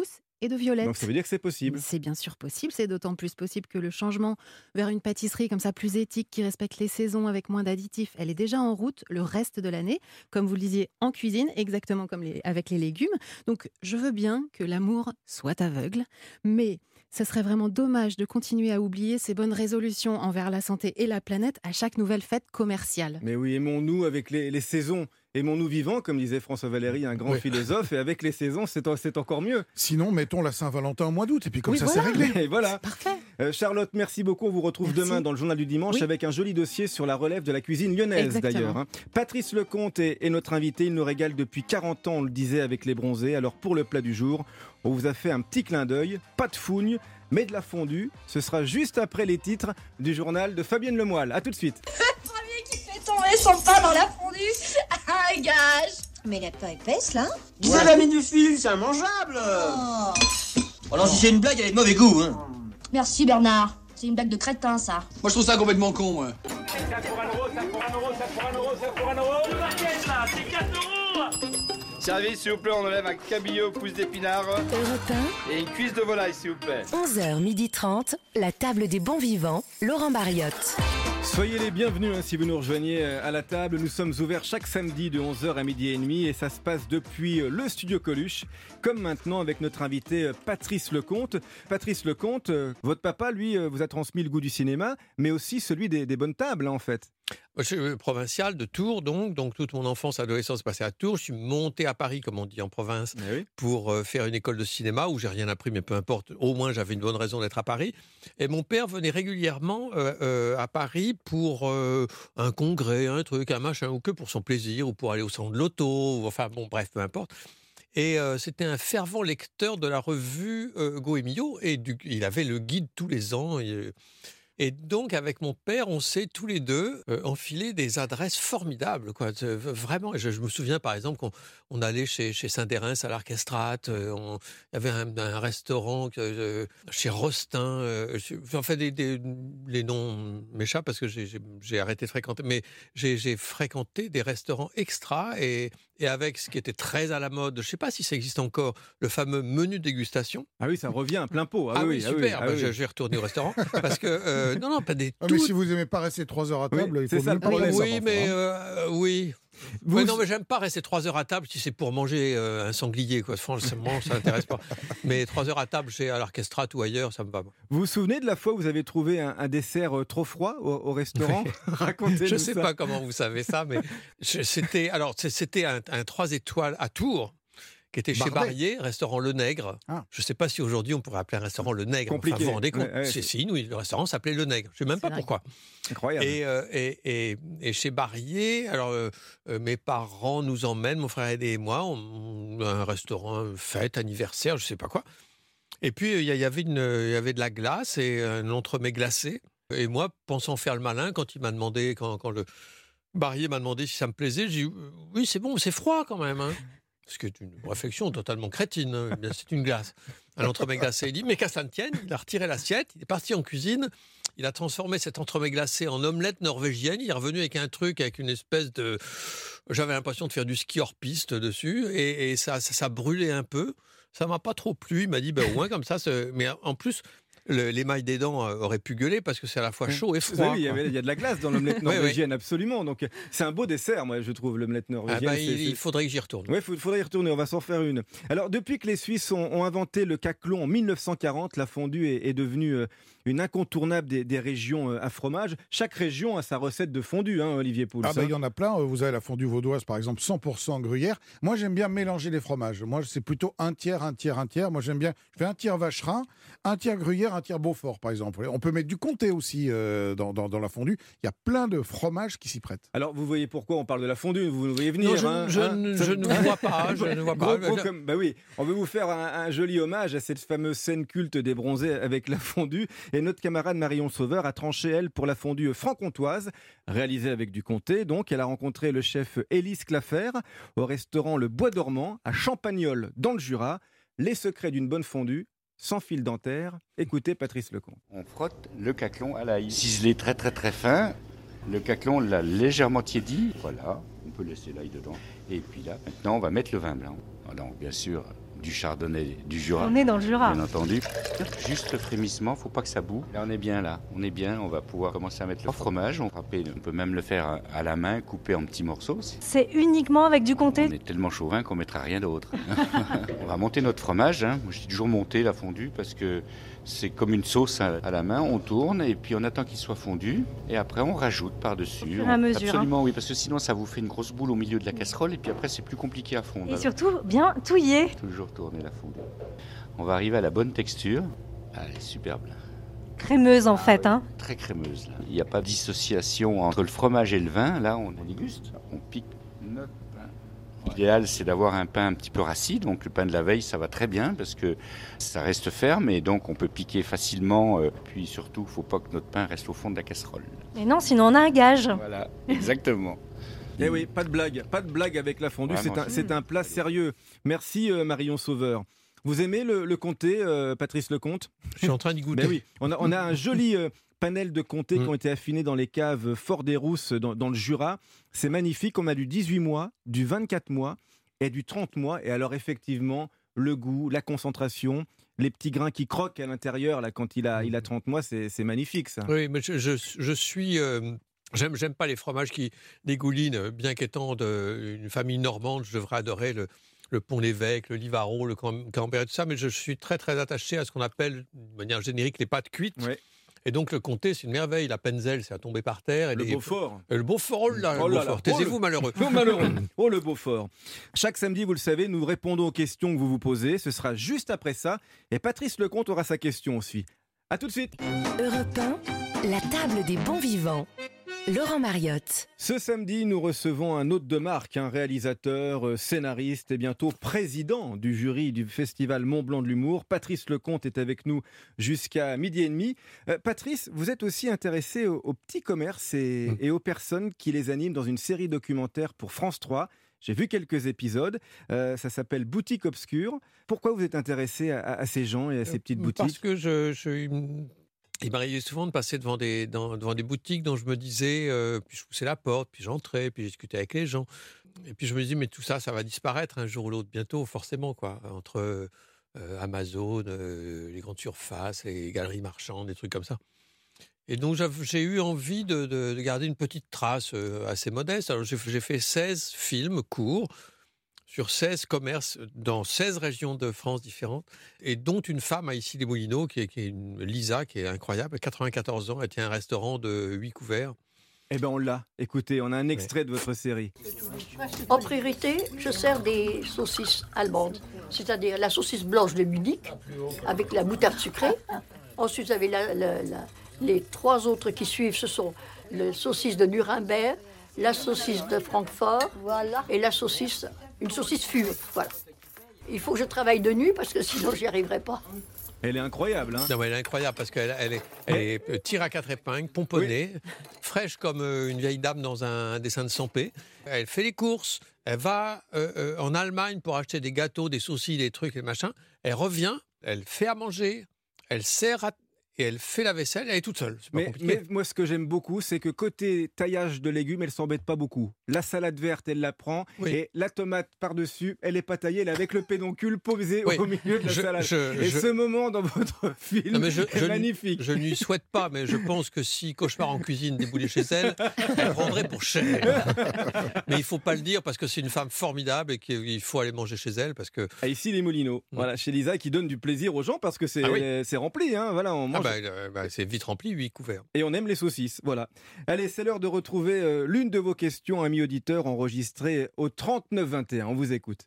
et de violette. Donc ça veut dire que c'est possible. C'est bien sûr possible, c'est d'autant plus possible que le changement vers une pâtisserie comme ça plus éthique, qui respecte les saisons avec moins d'additifs, elle est déjà en route le reste de l'année, comme vous le disiez, en cuisine, exactement comme les, avec les légumes. Donc je veux bien que l'amour soit aveugle, mais ce serait vraiment dommage de continuer à oublier ces bonnes résolutions envers la santé et la planète à chaque nouvelle fête commerciale. Mais oui, aimons-nous avec les, les saisons. Aimons-nous vivants, comme disait François Valéry, un grand oui. philosophe, et avec les saisons, c'est, c'est encore mieux. Sinon, mettons la Saint-Valentin au mois d'août, et puis comme oui, ça, voilà. c'est réglé. Et voilà. Parfait. Euh, Charlotte, merci beaucoup. On vous retrouve merci. demain dans le Journal du Dimanche oui. avec un joli dossier sur la relève de la cuisine lyonnaise, Exactement. d'ailleurs. Hein. Patrice Lecomte est, est notre invité. Il nous régale depuis quarante ans, on le disait, avec les bronzés. Alors, pour le plat du jour, on vous a fait un petit clin d'œil. Pas de fougne, mais de la fondue. Ce sera juste après les titres du journal de Fabienne Lemoyle. A tout de suite. Premier qui fait tomber son pain dans la fondue. Un gage. Mais elle est pas épaisse, là. Qui ouais. l'a mis du fil, c'est immangeable. Oh. Alors si c'est une blague, elle est de mauvais goût, hein. Merci Bernard. C'est une blague de crétin, ça. Moi, je trouve ça complètement con, moi. ça pour un euro, ça pour un euro, ça pour un euro, ça pour un euro. C'est quatre euros. Service, s'il vous plaît, on enlève un cabillaud pousse d'épinards et une cuisse de volaille, s'il vous plaît. onze heures trente, la table des bons vivants, Laurent Barriotte. Soyez les bienvenus hein, si vous nous rejoignez à la table. Nous sommes ouverts chaque samedi de onze heures à midi et demi et ça se passe depuis le studio Coluche, comme maintenant avec notre invité Patrice Lecomte. Patrice Lecomte, votre papa, lui, vous a transmis le goût du cinéma, mais aussi celui des, des bonnes tables, hein, en fait. Je suis provincial de Tours, donc, donc toute mon enfance, adolescence passée à Tours. Je suis monté à Paris, comme on dit en province, oui. pour euh, faire une école de cinéma où j'ai rien appris, mais peu importe. Au moins, j'avais une bonne raison d'être à Paris. Et mon père venait régulièrement euh, euh, à Paris pour euh, un congrès, un truc, un machin, ou que pour son plaisir, ou pour aller au centre de l'auto, ou enfin bon, bref, peu importe. Et euh, c'était un fervent lecteur de la revue euh, Goemio, et du, il avait le guide tous les ans. Et, Et donc, avec mon père, on s'est tous les deux euh, enfilé des adresses formidables, quoi. Euh, vraiment, je, je me souviens, par exemple, qu'on on allait chez, chez Saint-Dérens à l'Archestrate, euh, on, il y avait un, un restaurant euh, chez Rostin, euh, enfin, des, des, les noms m'échappent parce que j'ai, j'ai, j'ai arrêté de fréquenter, mais j'ai, j'ai fréquenté des restaurants extra et, et avec ce qui était très à la mode, je ne sais pas si ça existe encore, le fameux menu dégustation. Ah oui, ça revient à plein pot. Ah, ah oui, oui, super, ah oui, ah bah, oui. je, je vais retourner au restaurant parce que... Euh, non, non, pas des. Ah, mais si vous n'aimez pas rester trois heures à table, oui, il faut c'est ça, mieux pas Oui, les oui enfants, mais hein. euh, oui. Vous... Ouais, non, mais j'aime pas rester trois heures à table si c'est pour manger euh, un sanglier, quoi. Franchement, ça m'intéresse pas. Mais trois heures à table chez à l'Archestrate ou ailleurs, ça me va. Vous vous souvenez de la fois où vous avez trouvé un, un dessert euh, trop froid au, au restaurant? Racontez-nous Je sais ça. pas comment vous savez ça, mais je, c'était alors c'était un, un trois étoiles à Tours, qui était chez Barrier, restaurant Le Nègre. Ah. Je ne sais pas si aujourd'hui on pourrait appeler un restaurant Le Nègre. Compliqué. Enfin, vous vous rendez compte? Ouais, ouais, c'est, c'est... si, oui, le restaurant s'appelait Le Nègre. Je ne sais même c'est pas pourquoi. Incroyable. Et, euh, et, et, et chez Barrier, alors euh, euh, mes parents nous emmènent, mon frère aîné et moi, on, on, un restaurant, une fête, anniversaire, je ne sais pas quoi. Et puis il y, y avait une, il y avait de la glace et un entremets glacé. Et moi, pensant faire le malin, quand il m'a demandé, quand, quand le Barrier m'a demandé si ça me plaisait, j'ai dit oui, c'est bon, c'est froid quand même. Hein. Ce qui est une réflexion totalement crétine, hein. C'est une glace. Un entremets glacé. Il dit, mais qu'à ça ne tienne, il a retiré l'assiette, il est parti en cuisine, il a transformé cet entremets glacé en omelette norvégienne, il est revenu avec un truc, avec une espèce de... J'avais l'impression de faire du ski hors piste dessus, et, et ça, ça, ça brûlait un peu. Ça m'a pas trop plu, il m'a dit, ben, au moins comme ça, c'est... mais en plus... Le, l'émail des dents aurait pu gueuler parce que c'est à la fois chaud et froid. Oui, il y, avait, il y a de la glace dans l'omelette norvégienne, oui, oui. Absolument. Donc c'est un beau dessert, moi, je trouve, l'omelette norvégienne. Ah bah, c'est, il, c'est... il faudrait que j'y retourne. Oui, il faudrait y retourner, on va s'en faire une. Alors, depuis que les Suisses ont, ont inventé le caclon en mille neuf cent quarante, la fondue est, est devenue euh, une incontournable des, des régions euh, à fromage. Chaque région a sa recette de fondue, hein, Olivier Pouls. Ah bah, il y en a plein. Vous avez la fondue vaudoise, par exemple, cent pour cent gruyère. Moi, j'aime bien mélanger les fromages. Moi, c'est plutôt un tiers, un tiers, un tiers. Moi, j'aime bien, je fais un tiers vacherin, un tiers gruyère, un tiers Beaufort, par exemple. On peut mettre du comté aussi euh, dans, dans, dans la fondue. Il y a plein de fromages qui s'y prêtent. Alors, vous voyez pourquoi on parle de la fondue, vous nous voyez venir. Non, je, hein, je, hein, ne, ça... je ne vois pas. Je ne vois pas. Gros, gros comme... bah oui, on veut vous faire un, un joli hommage à cette fameuse scène culte des bronzés avec la fondue. Et notre camarade Marion Sauveur a tranché, elle, pour la fondue franc-comtoise, réalisée avec du comté. Donc, elle a rencontré le chef Élise Claffert au restaurant Le Bois Dormant à Champagnole, dans le Jura. Les secrets d'une bonne fondue, sans fil dentaire. Écoutez Patrice Lecomte. On frotte le caclon à l'ail. Ciselé très très très fin. Le caclon, on l'a légèrement tiédi. Voilà, on peut laisser l'ail dedans. Et puis là, maintenant, on va mettre le vin blanc. Donc, bien sûr, du chardonnay du Jura. On est dans le Jura. Bien entendu. Juste le frémissement, faut pas que ça boue. Là, on est bien là. On est bien. On va pouvoir commencer à mettre le fromage. On, frapper, on peut même le faire à la main, couper en petits morceaux. C'est uniquement avec du comté? On est tellement chauvin qu'on mettra rien d'autre. On va monter notre fromage. Hein. Je dis toujours monter la fondue parce que c'est comme une sauce à, à la main. On tourne et puis on attend qu'il soit fondu. Et après, on rajoute par-dessus. Au fur et à mesure. Absolument, hein. oui, parce que sinon, ça vous fait une grosse boule au milieu de la casserole et puis après, c'est plus compliqué à fondre. Et surtout, bien touiller. Toujours tourner la fondue. On va arriver à la bonne texture. Ah, elle est superbe. Là. Crémeuse en ah, fait. Oui, hein. Très crémeuse. Là. Il n'y a pas de dissociation entre le fromage et le vin. Là, on déguste. On pique notre pain. L'idéal, c'est d'avoir un pain un petit peu rassis. Donc, le pain de la veille, ça va très bien parce que ça reste ferme et donc on peut piquer facilement. Euh, puis surtout, il ne faut pas que notre pain reste au fond de la casserole. Mais non, sinon on a un gage. Voilà, exactement. Eh oui, pas de blague, pas de blague avec la fondue, c'est un, c'est un plat sérieux. Merci euh, Marion Sauveur. Vous aimez le, le comté, euh, Patrice Lecomte? Je suis en train d'y goûter. Ben oui, on a, on a un joli euh, panel de comtés mmh. qui ont été affinés dans les caves Fort des Rousses dans, dans le Jura. C'est magnifique, on a du dix-huit mois, du vingt-quatre mois et du trente mois. Et alors effectivement, le goût, la concentration, les petits grains qui croquent à l'intérieur là, quand il a, il a trente mois, c'est, c'est magnifique ça. Oui, mais je, je, je suis... Euh... J'aime, j'aime pas les fromages qui dégoulinent, bien qu'étant d'une famille normande, je devrais adorer le, le Pont-l'Évêque, le Livarot, le Camembert et tout ça, mais je suis très très attaché à ce qu'on appelle, de manière générique, les pâtes cuites. Ouais. Et donc le comté, c'est une merveille. La Penzel, c'est à tomber par terre. Et le les... Beaufort. Et le Beaufort, oh là, oh le là Beaufort. Là. Taisez-vous, oh, malheureux. Oh, malheureux. Oh, le Beaufort. Chaque samedi, vous le savez, nous répondons aux questions que vous vous posez. Ce sera juste après ça. Et Patrice Lecomte aura sa question aussi. À tout de suite. Europe un, la table des bons vivants. Laurent Mariotte. Ce samedi, nous recevons un hôte de marque, un réalisateur, scénariste et bientôt président du jury du festival Mont Blanc de l'humour. Patrice Lecomte est avec nous jusqu'à midi et demi. Euh, Patrice, vous êtes aussi intéressé aux, aux petits commerces et, mmh. et aux personnes qui les animent dans une série documentaire pour France trois. J'ai vu quelques épisodes, euh, ça s'appelle Boutique Obscure. Pourquoi vous êtes intéressé à, à ces gens et à ces petites boutiques? Parce que je... je... Il m'arrivait souvent de passer devant des, dans, devant des boutiques dont je me disais, euh, puis je poussais la porte, puis j'entrais, puis je discutais avec les gens. Et puis je me dis, mais tout ça, ça va disparaître un jour ou l'autre, bientôt, forcément, quoi. Entre euh, Amazon, euh, les grandes surfaces, les galeries marchandes, des trucs comme ça. Et donc j'ai eu envie de, de, de garder une petite trace euh, assez modeste. Alors j'ai, j'ai fait seize films courts, sur seize commerces dans seize régions de France différentes, et dont une femme à Issy-les-Moulineaux, qui est, qui est une Lisa, qui est incroyable, quatre-vingt-quatorze ans, elle tient un restaurant de huit couverts. Eh bien on l'a, écoutez, on a un extrait ouais. de votre série. En priorité, je sers des saucisses allemandes, c'est-à-dire la saucisse blanche de Munich, avec la moutarde sucrée. Ensuite, vous avez la, la, la, les trois autres qui suivent, ce sont la saucisse de Nuremberg, la saucisse de Francfort voilà. et la saucisse... Une saucisse fumée, voilà. Il faut que je travaille de nuit parce que sinon j'y arriverai pas. Elle est incroyable, hein? Non, mais elle est incroyable parce qu'elle elle est, elle est tire à quatre épingles, pomponnée, oui. fraîche comme une vieille dame dans un dessin de Sampé. Elle fait les courses, elle va euh, euh, en Allemagne pour acheter des gâteaux, des saucisses, des trucs et machin. Elle revient, elle fait à manger, elle sert à... et elle fait la vaisselle, elle est toute seule. C'est pas mais, compliqué. mais moi, ce que j'aime beaucoup, c'est que côté taillage de légumes, elle s'embête pas beaucoup. La salade verte, elle la prend, oui. et la tomate par-dessus, elle est pas taillée, elle est avec le pédoncule posé oui. au milieu de la je, salade. Je, et je... ce moment dans votre film non, mais je, est je magnifique. Je ne lui souhaite pas, mais je pense que si Cauchemar en cuisine déboulait chez elle, elle prendrait pour cher. Mais il faut pas le dire parce que c'est une femme formidable et qu'il faut aller manger chez elle parce que. Ah, ici les Moulineaux, mmh. voilà, chez Lisa, qui donne du plaisir aux gens parce que c'est, ah oui. c'est rempli, hein, voilà, on mange. Ah bah, euh, bah, c'est vite rempli, huit couverts. Et on aime les saucisses, voilà. Allez, c'est l'heure de retrouver euh, l'une de vos questions, amis auditeurs, enregistrée au trente-neuf vingt et un. On vous écoute.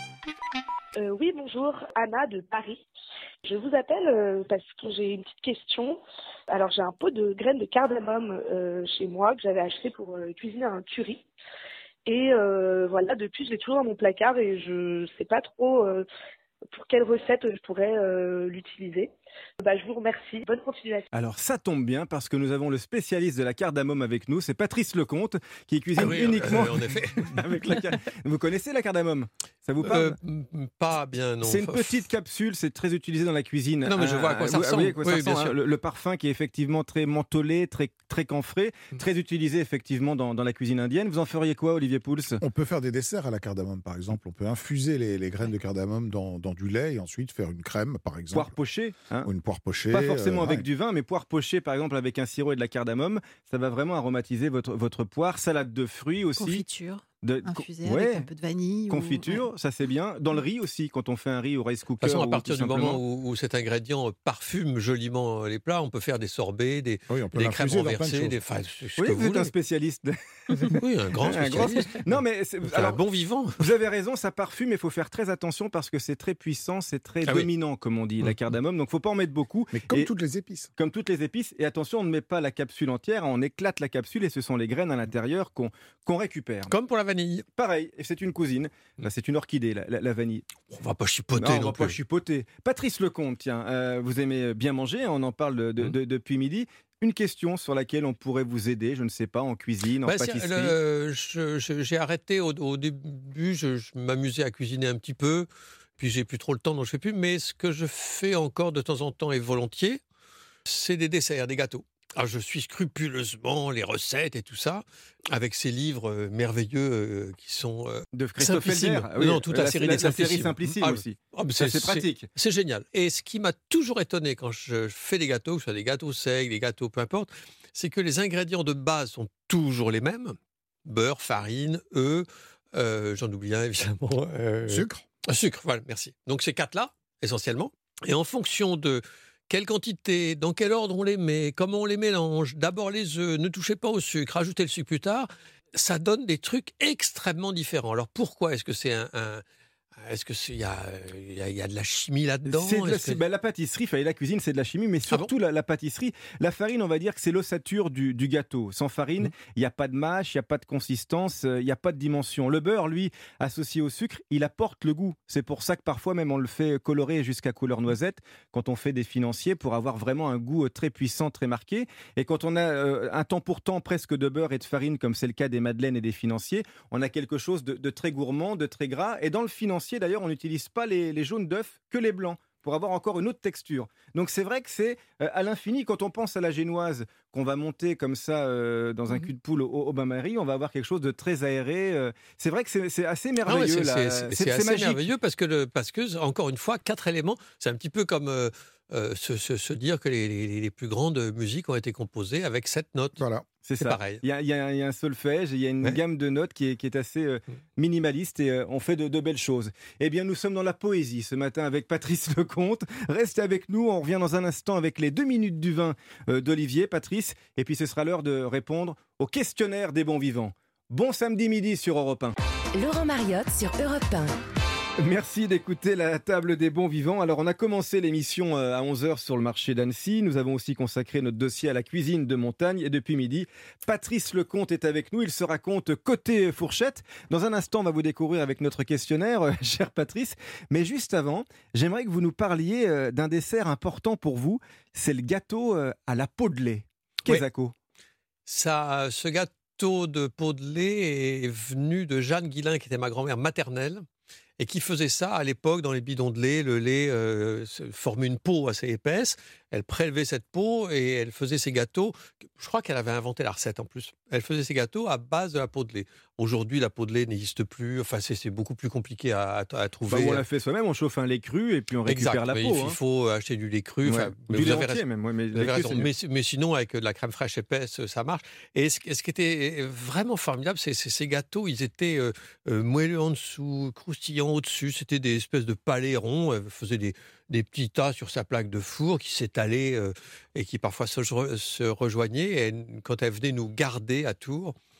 Euh, oui, bonjour, Anna de Paris. Je vous appelle euh, parce que j'ai une petite question. Alors, j'ai un pot de graines de cardamome euh, chez moi que j'avais acheté pour euh, cuisiner un curry. Et euh, voilà, depuis, je l'ai toujours dans mon placard et je ne sais pas trop euh, pour quelle recette je pourrais euh, l'utiliser. Bah, je vous remercie. Bonne continuation. Alors ça tombe bien parce que nous avons le spécialiste de la cardamome avec nous, c'est Patrice Lecomte qui cuisine Ah oui, uniquement euh, en effet. avec la car- Vous connaissez la cardamome? Ça vous parle? Euh, Pas bien, non. C'est une petite capsule, c'est très utilisé dans la cuisine. Non, mais je vois à quoi ça vous- ressemble. oui, à quoi ça Oui, bien ressemble, sûr. hein. Le, le parfum qui est effectivement très mentholé, très, très camphré, très utilisé effectivement dans, dans la cuisine indienne. Vous en feriez quoi, Olivier Pouls? On peut faire des desserts à la cardamome, par exemple. On peut infuser les, les graines de cardamome dans, dans du lait et ensuite faire une crème, par exemple. Poire pochée, hein. Ou une poire pochée. Pas forcément euh, avec ouais. du vin, mais poire pochée, par exemple, avec un sirop et de la cardamome, ça va vraiment aromatiser votre, votre poire. Salade de fruits aussi. Confiture. De, Infusée ouais. avec un peu de vanille. ou- Confiture, ouais. ça c'est bien. Dans le riz aussi, quand on fait un riz au rice cooker. De toute façon, à ou partir tout du moment simplement. où, où cet ingrédient parfume joliment les plats, on peut faire des sorbets, des, Oui, on peut des crèmes l'infuser dans plein de renversées, choses. des, enfin, ce Oui, que vous vous êtes un voulez. spécialiste. Oui, un grand Un grand spécialiste. Non, mais c'est- Enfin, alors, un bon vivant. vous avez raison, ça parfume, mais il faut faire très attention parce que c'est très puissant, c'est très Ah oui. dominant, comme on dit, la Mm. cardamome. Donc, faut pas en mettre beaucoup. Mais comme Et- toutes les épices. Comme toutes les épices. Et attention, on ne met pas la capsule entière, on éclate la capsule et ce sont les graines à l'intérieur qu'on qu'on récupère. Comme pour la vanille. Pareil, et c'est une cousine. Là, c'est une orchidée, la, la- la vanille. On va pas chipoter Non, non, on va plus. pas chipoter. Patrice Lecomte, tiens, euh, vous aimez bien manger, on en parle de- de- Mm. de- depuis midi. Une question sur laquelle on pourrait vous aider, je ne sais pas, en cuisine, en Bah, c'est- pâtisserie. le- je- je- j'ai arrêté au, au début, je, je m'amusais à cuisiner un petit peu, puis j'ai plus trop le temps, donc je fais plus. Mais ce que je fais encore de temps en temps et volontiers, c'est des desserts, des gâteaux. Alors, je suis scrupuleusement les recettes et tout ça, avec ces livres euh, merveilleux euh, qui sont euh, De Christophe simplissimes. Felder. Ah oui, Non, toute la, la- série la- des la série simplissimes. Simplissime Ah, aussi. ah, mais Ça, c'est pratique. C'est génial. Et ce qui m'a toujours étonné quand je fais des gâteaux, que ce soit des gâteaux secs, des gâteaux, peu importe, c'est que les ingrédients de base sont toujours les mêmes. Beurre, farine, œufs, euh, j'en oublie un évidemment. euh, Sucre. Sucre, voilà, merci. Donc ces quatre-là, essentiellement. Et en fonction de quelle quantité, dans quel ordre on les met, comment on les mélange, d'abord les œufs, ne touchez pas au sucre, ajoutez le sucre plus tard, ça donne des trucs extrêmement différents. Alors pourquoi est-ce que c'est un... un- est-ce que c'est- il y a, il y a- il y a de la chimie là-dedans? C'est de la, Est-ce que- c'est- bah, la pâtisserie, fallait la cuisine, c'est de la chimie, mais surtout la, la pâtisserie. La farine, on va dire que c'est l'ossature du, du gâteau. Sans farine, il n'y a pas de mâche, il n'y a pas de consistance, euh, il n'y a pas de dimension. Le beurre, lui, associé au sucre, il apporte le goût. C'est pour ça que parfois même on le fait colorer jusqu'à couleur noisette quand on fait des financiers pour avoir vraiment un goût euh, très puissant, très marqué. Et quand on a euh, un temps pour temps presque de beurre et de farine, comme c'est le cas des madeleines et des financiers, on a quelque chose de, de très gourmand, de très gras. Et dans le financier, d'ailleurs, on n'utilise pas les, les jaunes d'œufs, que les blancs, pour avoir encore une autre texture. Donc c'est vrai que c'est euh, à l'infini. Quand on pense à la génoise, qu'on va monter comme ça euh, dans un cul de poule au, au bain-marie, on va avoir quelque chose de très aéré. euh. C'est vrai que c'est, c'est assez Ah ouais, merveilleux. c'est, là. c'est- c'est- C'est- c'est c'est assez magique. merveilleux parce que, le- parce que, encore une fois, quatre éléments, c'est un petit peu comme euh, euh, se, se- se dire que les, les- les plus grandes musiques ont été composées avec sept notes. Voilà. C'est C'est ça. pareil. Il y a, il y a- il y a un solfège, il y a une Ouais. gamme de notes qui est, qui est assez euh, minimaliste et euh, on fait de, de belles choses. Eh bien, nous sommes dans la poésie ce matin avec Patrice Lecomte. Restez avec nous, on revient dans un instant avec les deux minutes du vin euh, d'Olivier, Patrice, et puis ce sera l'heure de répondre au questionnaire des bons vivants. Bon samedi midi sur Europe un. Laurent Mariotte sur Europe un. Merci d'écouter la table des bons vivants. Alors, on a commencé l'émission euh, à onze heures sur le marché d'Annecy. Nous avons aussi consacré notre dossier à la cuisine de montagne. Et depuis midi, Patrice Lecomte est avec nous. Il se raconte côté fourchette. Dans un instant, on va vous découvrir avec notre questionnaire, euh, cher Patrice. Mais juste avant, j'aimerais que vous nous parliez euh, d'un dessert important pour vous. C'est le gâteau euh, à la peau de lait. Oui. Quesaco. Ça, ce gâteau de peau de lait est venu de Jeanne Guillain, qui était ma grand-mère maternelle, et qui faisait ça à l'époque dans les bidons de lait. Le lait euh, se- formait une peau assez épaisse. Elle prélevait cette peau et elle faisait ses gâteaux. Je crois qu'elle avait inventé la recette en plus. Elle faisait ses gâteaux à base de la peau de lait. Aujourd'hui, la peau de lait n'existe plus. Enfin, c'est, c'est beaucoup plus compliqué à, à- à Bah, trouver. on l'a fait soi-même, on chauffe un lait cru et puis on récupère Exact, la mais peau. il, hein. il faut acheter du lait cru. Ouais. Enfin, Ou mais du vous lait avez entier raison. même. Ouais, mais Vous lait avez cru, raison. c'est mieux. Mais, mais sinon, avec de la crème fraîche épaisse, ça marche. Et ce, ce qui était vraiment formidable, c'est, c'est ces gâteaux, ils étaient euh, euh, moelleux en dessous, croustillants au-dessus. C'était des espèces de palais ronds. Elle faisait des, des petits tas sur sa plaque de four qui s'étalaient euh, et qui parfois se, se rejoignaient. Et elle- quand elle venait nous garder à Tours,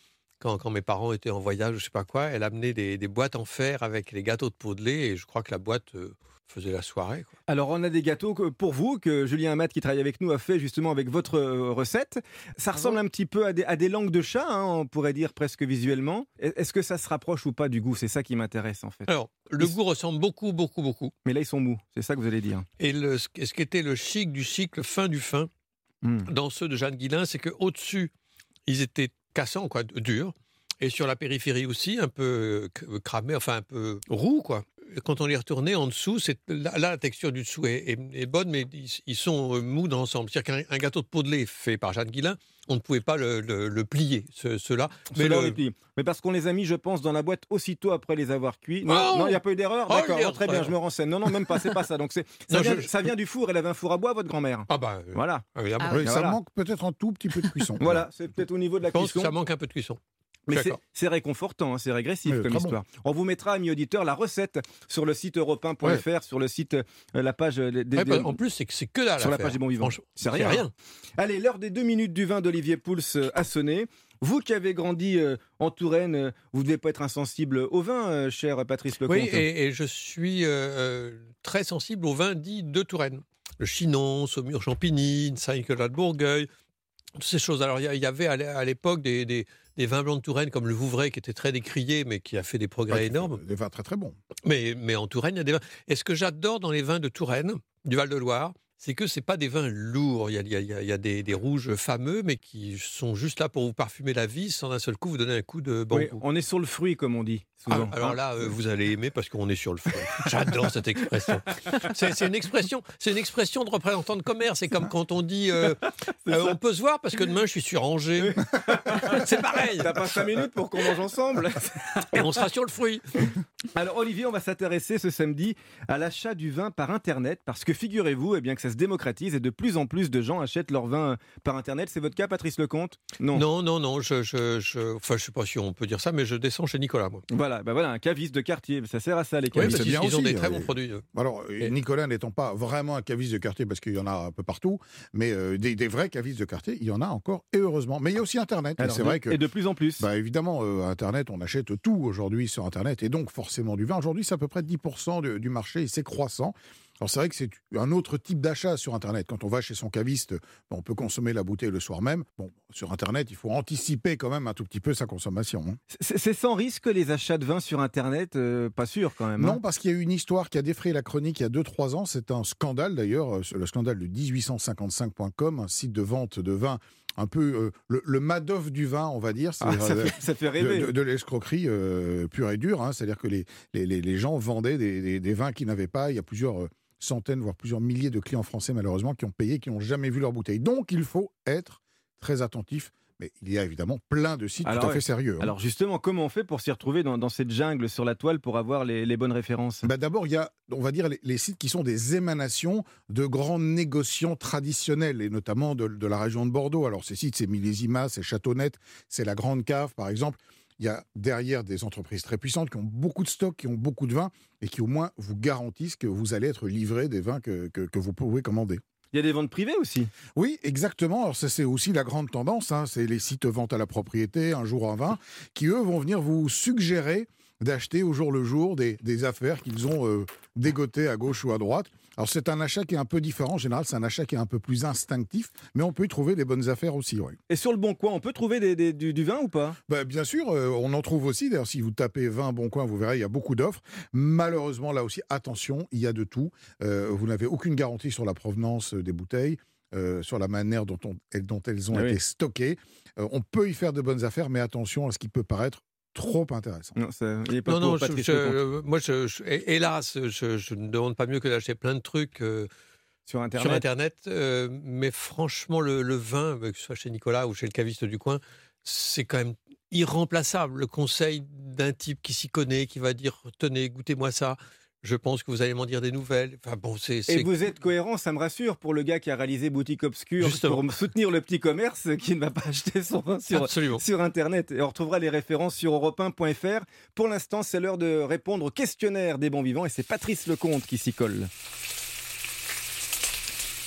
quand, quand mes parents étaient en voyage, je sais pas quoi, elle amenait des, des boîtes en fer avec les gâteaux de pot de lait et je crois que la boîte euh, faisait la soirée, quoi. Alors, on a des gâteaux que- pour vous que Julien Amat, qui travaille avec nous, a fait justement avec votre euh, recette. Ça ressemble un petit peu à des, à des langues de chat, hein, on pourrait dire presque visuellement. Est- Est-ce que ça se rapproche ou pas du goût? C'est ça qui m'intéresse en fait. Alors, le goût ressemble beaucoup, beaucoup, beaucoup. Mais là, ils sont mous, c'est ça que vous allez dire. Et le, ce ce qui était le chic du chic, le fin du fin, Hmm. dans ceux de Jeanne Guillain, c'est qu'au-dessus, ils étaient cassants, quoi, durs. Et sur la périphérie aussi, un peu euh, cramés, enfin un peu roux, quoi. Et quand on les retournait en dessous, c'est, là, là, la texture du dessous est, est- est bonne, mais ils, ils sont euh, mous dans l'ensemble. C'est-à-dire qu'un un gâteau de pot de lait fait par Jeanne Guillain, on ne pouvait pas le, le- le plier, ce- ceux-là. Mais, le- on les plie. Mais parce qu'on les a mis, je pense, dans la boîte aussitôt après les avoir cuits. Non, Oh non, il n'y a pas eu d'erreur. Oh, D'accord, il y a oh, très erreur. bien, je me renseigne. Non, non, même pas, c'est pas ça. Donc c'est, ça, Non, vient, je- ça vient du four. Elle avait un four à bois, votre grand-mère. Ah bah, euh, Voilà. évidemment. Oui, Ah, ça voilà. manque peut-être un tout petit peu de cuisson. Voilà, c'est peut-être au niveau de la Je pense que cuisson. ça manque un peu de cuisson. Mais c'est, D'accord. c'est réconfortant, hein, c'est régressif Oui, comme très histoire. On vous mettra, amis auditeurs, la recette sur le site europe un point f r, sur le site, euh, la page euh, des, des- Ouais, bah, en plus, c'est que c'est que dalle sur à la faire. page des bons vivants. Franchement, C'est rien. Allez, l'heure des deux minutes du vin d'Olivier Pouls euh, a sonné. Vous qui avez grandi euh, en Touraine, euh, vous ne devez pas être insensible au vin, euh, cher Patrice Lecomte. Oui, et, et je suis euh, euh, très sensible au vin dit de Touraine. Le Chinon, Saumur Champigny, Saint-Nicolas de Bourgueil, toutes ces choses. Alors, il y a- il y avait à l'é- à l'époque des, des- des vins blancs de Touraine comme le Vouvray qui était très décrié, mais qui a fait des progrès Ouais, énormes. Des vins très très bons. Mais, mais en Touraine, il y a des vins. Et ce que j'adore dans les vins de Touraine, du Val-de-Loire, c'est que c'est pas des vins lourds. Il y a, il y a- il y a- il y a des, des rouges fameux, mais qui sont juste là pour vous parfumer la vie, sans d'un seul coup vous donner un coup de bon Oui, coup. on est sur le fruit, comme on dit. Ah, Souvent. alors là, euh, vous allez aimer parce qu'on est sur le fruit. J'adore cette expression. C'est, c'est une expression, c'est une expression de représentant de commerce. C'est comme quand on dit, euh, euh, on peut se voir parce que demain je suis sur Angers. C'est pareil. T'as pas cinq minutes pour qu'on mange ensemble. Et on sera sur le fruit. Alors Olivier, on va s'intéresser ce samedi à l'achat du vin par Internet, parce que figurez-vous eh bien, que ça se démocratise et de plus en plus de gens achètent leur vin par Internet. C'est votre cas, Patrice Lecomte? Non. Non, non, non. Je, je, je, enfin, je sais pas si on peut dire ça, mais je descends chez Nicolas, moi. Voilà, bah voilà, un caviste de quartier, ça sert à ça les Oui, cavistes. parce c'est bien qu'ils ont aussi, des très euh, bons produits. eux. Alors, euh, Nicolas n'étant pas vraiment un caviste de quartier, parce qu'il y en a un peu partout, mais euh, des, des vrais cavistes de quartier, il y en a encore, et heureusement. Mais il y a aussi Internet. Et Alors, c'est de- vrai que, et de plus en plus. bah, évidemment, euh, Internet, on achète tout aujourd'hui sur Internet, et donc forcément du vin. Aujourd'hui, c'est à peu près dix pour cent de- du marché, et c'est croissant. Alors c'est vrai que c'est un autre type d'achat sur Internet. Quand on va chez son caviste, on peut consommer la bouteille le soir même. Bon, sur Internet, il faut anticiper quand même un tout petit peu sa consommation, hein. C'est c'est sans risque les achats de vin sur Internet, euh, pas sûr quand même. hein. Non, parce qu'il y a eu une histoire qui a défrayé la chronique il y a deux trois ans. C'est un scandale d'ailleurs, euh, le scandale de dix-huit cent cinquante-cinq point com, un site de vente de vin un peu euh, le, le Madoff du vin, on va dire. Ah, C'est-à-dire, ça, euh, fait, ça fait rêver. de, de- de l'escroquerie euh, pure et dure. hein. C'est-à-dire que les, les, les- les gens vendaient des, des- des vins qu'ils n'avaient pas. Il y a plusieurs euh, centaines, voire plusieurs milliers de clients français, malheureusement, qui ont payé, qui n'ont jamais vu leur bouteille. Donc, il faut être très attentif. Mais il y a évidemment plein de sites Alors, tout à ouais. fait sérieux, hein. Alors justement, comment on fait pour s'y retrouver dans, dans cette jungle sur la toile pour avoir les, les bonnes références? Bah d'abord, il y a, on va dire, les, les sites qui sont des émanations de grands négociants traditionnels, et notamment de, de la région de Bordeaux. Alors, ces sites, c'est Millésima, c'est Châteauneuf, c'est la Grande Cave, par exemple. Il y a derrière des entreprises très puissantes qui ont beaucoup de stocks, qui ont beaucoup de vins, et qui au moins vous garantissent que vous allez être livré des vins que, que, que vous pouvez commander. Il y a des ventes privées aussi. Oui, exactement. Alors ça, c'est aussi la grande tendance, hein. C'est les sites vente à la propriété, un jour un vin, qui eux vont venir vous suggérer d'acheter au jour le jour des, des affaires qu'ils ont euh, dégotées à gauche ou à droite. Alors c'est un achat qui est un peu différent. En général, c'est un achat qui est un peu plus instinctif, mais on peut y trouver des bonnes affaires aussi. Ouais. Et sur le Bon Coin, on peut trouver des, des- du, du vin ou pas? Bah, bien sûr, euh, on en trouve aussi. D'ailleurs, si vous tapez vin Bon Coin, vous verrez, il y a beaucoup d'offres. Malheureusement, là aussi, attention, il y a de tout. Euh, vous n'avez aucune garantie sur la provenance euh, des bouteilles. Euh, sur la manière dont, on- dont elles ont Ah oui. été stockées. Euh, on peut y faire de bonnes affaires, mais attention à ce qui peut paraître trop intéressant. Non, ça, il est pas Non, pour non, je- Patrice je- Lecomte. euh, moi, je, je- hé- hélas, je, je ne demande pas mieux que d'acheter plein de trucs euh, Sur Internet. sur Internet. euh, mais franchement, le, le vin, que ce soit chez Nicolas ou chez le caviste du coin, c'est quand même irremplaçable. Le conseil d'un type qui s'y connaît, qui va dire « Tenez, goûtez-moi ça ». Je pense que vous allez m'en dire des nouvelles. Enfin bon, c'est. Et c'est- vous êtes cohérent, ça me rassure, pour le gars qui a réalisé Boutique Obscure, Justement. pour soutenir le petit commerce qui ne va pas acheter son vin sur, Absolument. sur Internet. Et on retrouvera les références sur europe un point f r. Pour l'instant, c'est l'heure de répondre au questionnaire des bons vivants et c'est Patrice Lecomte qui s'y colle.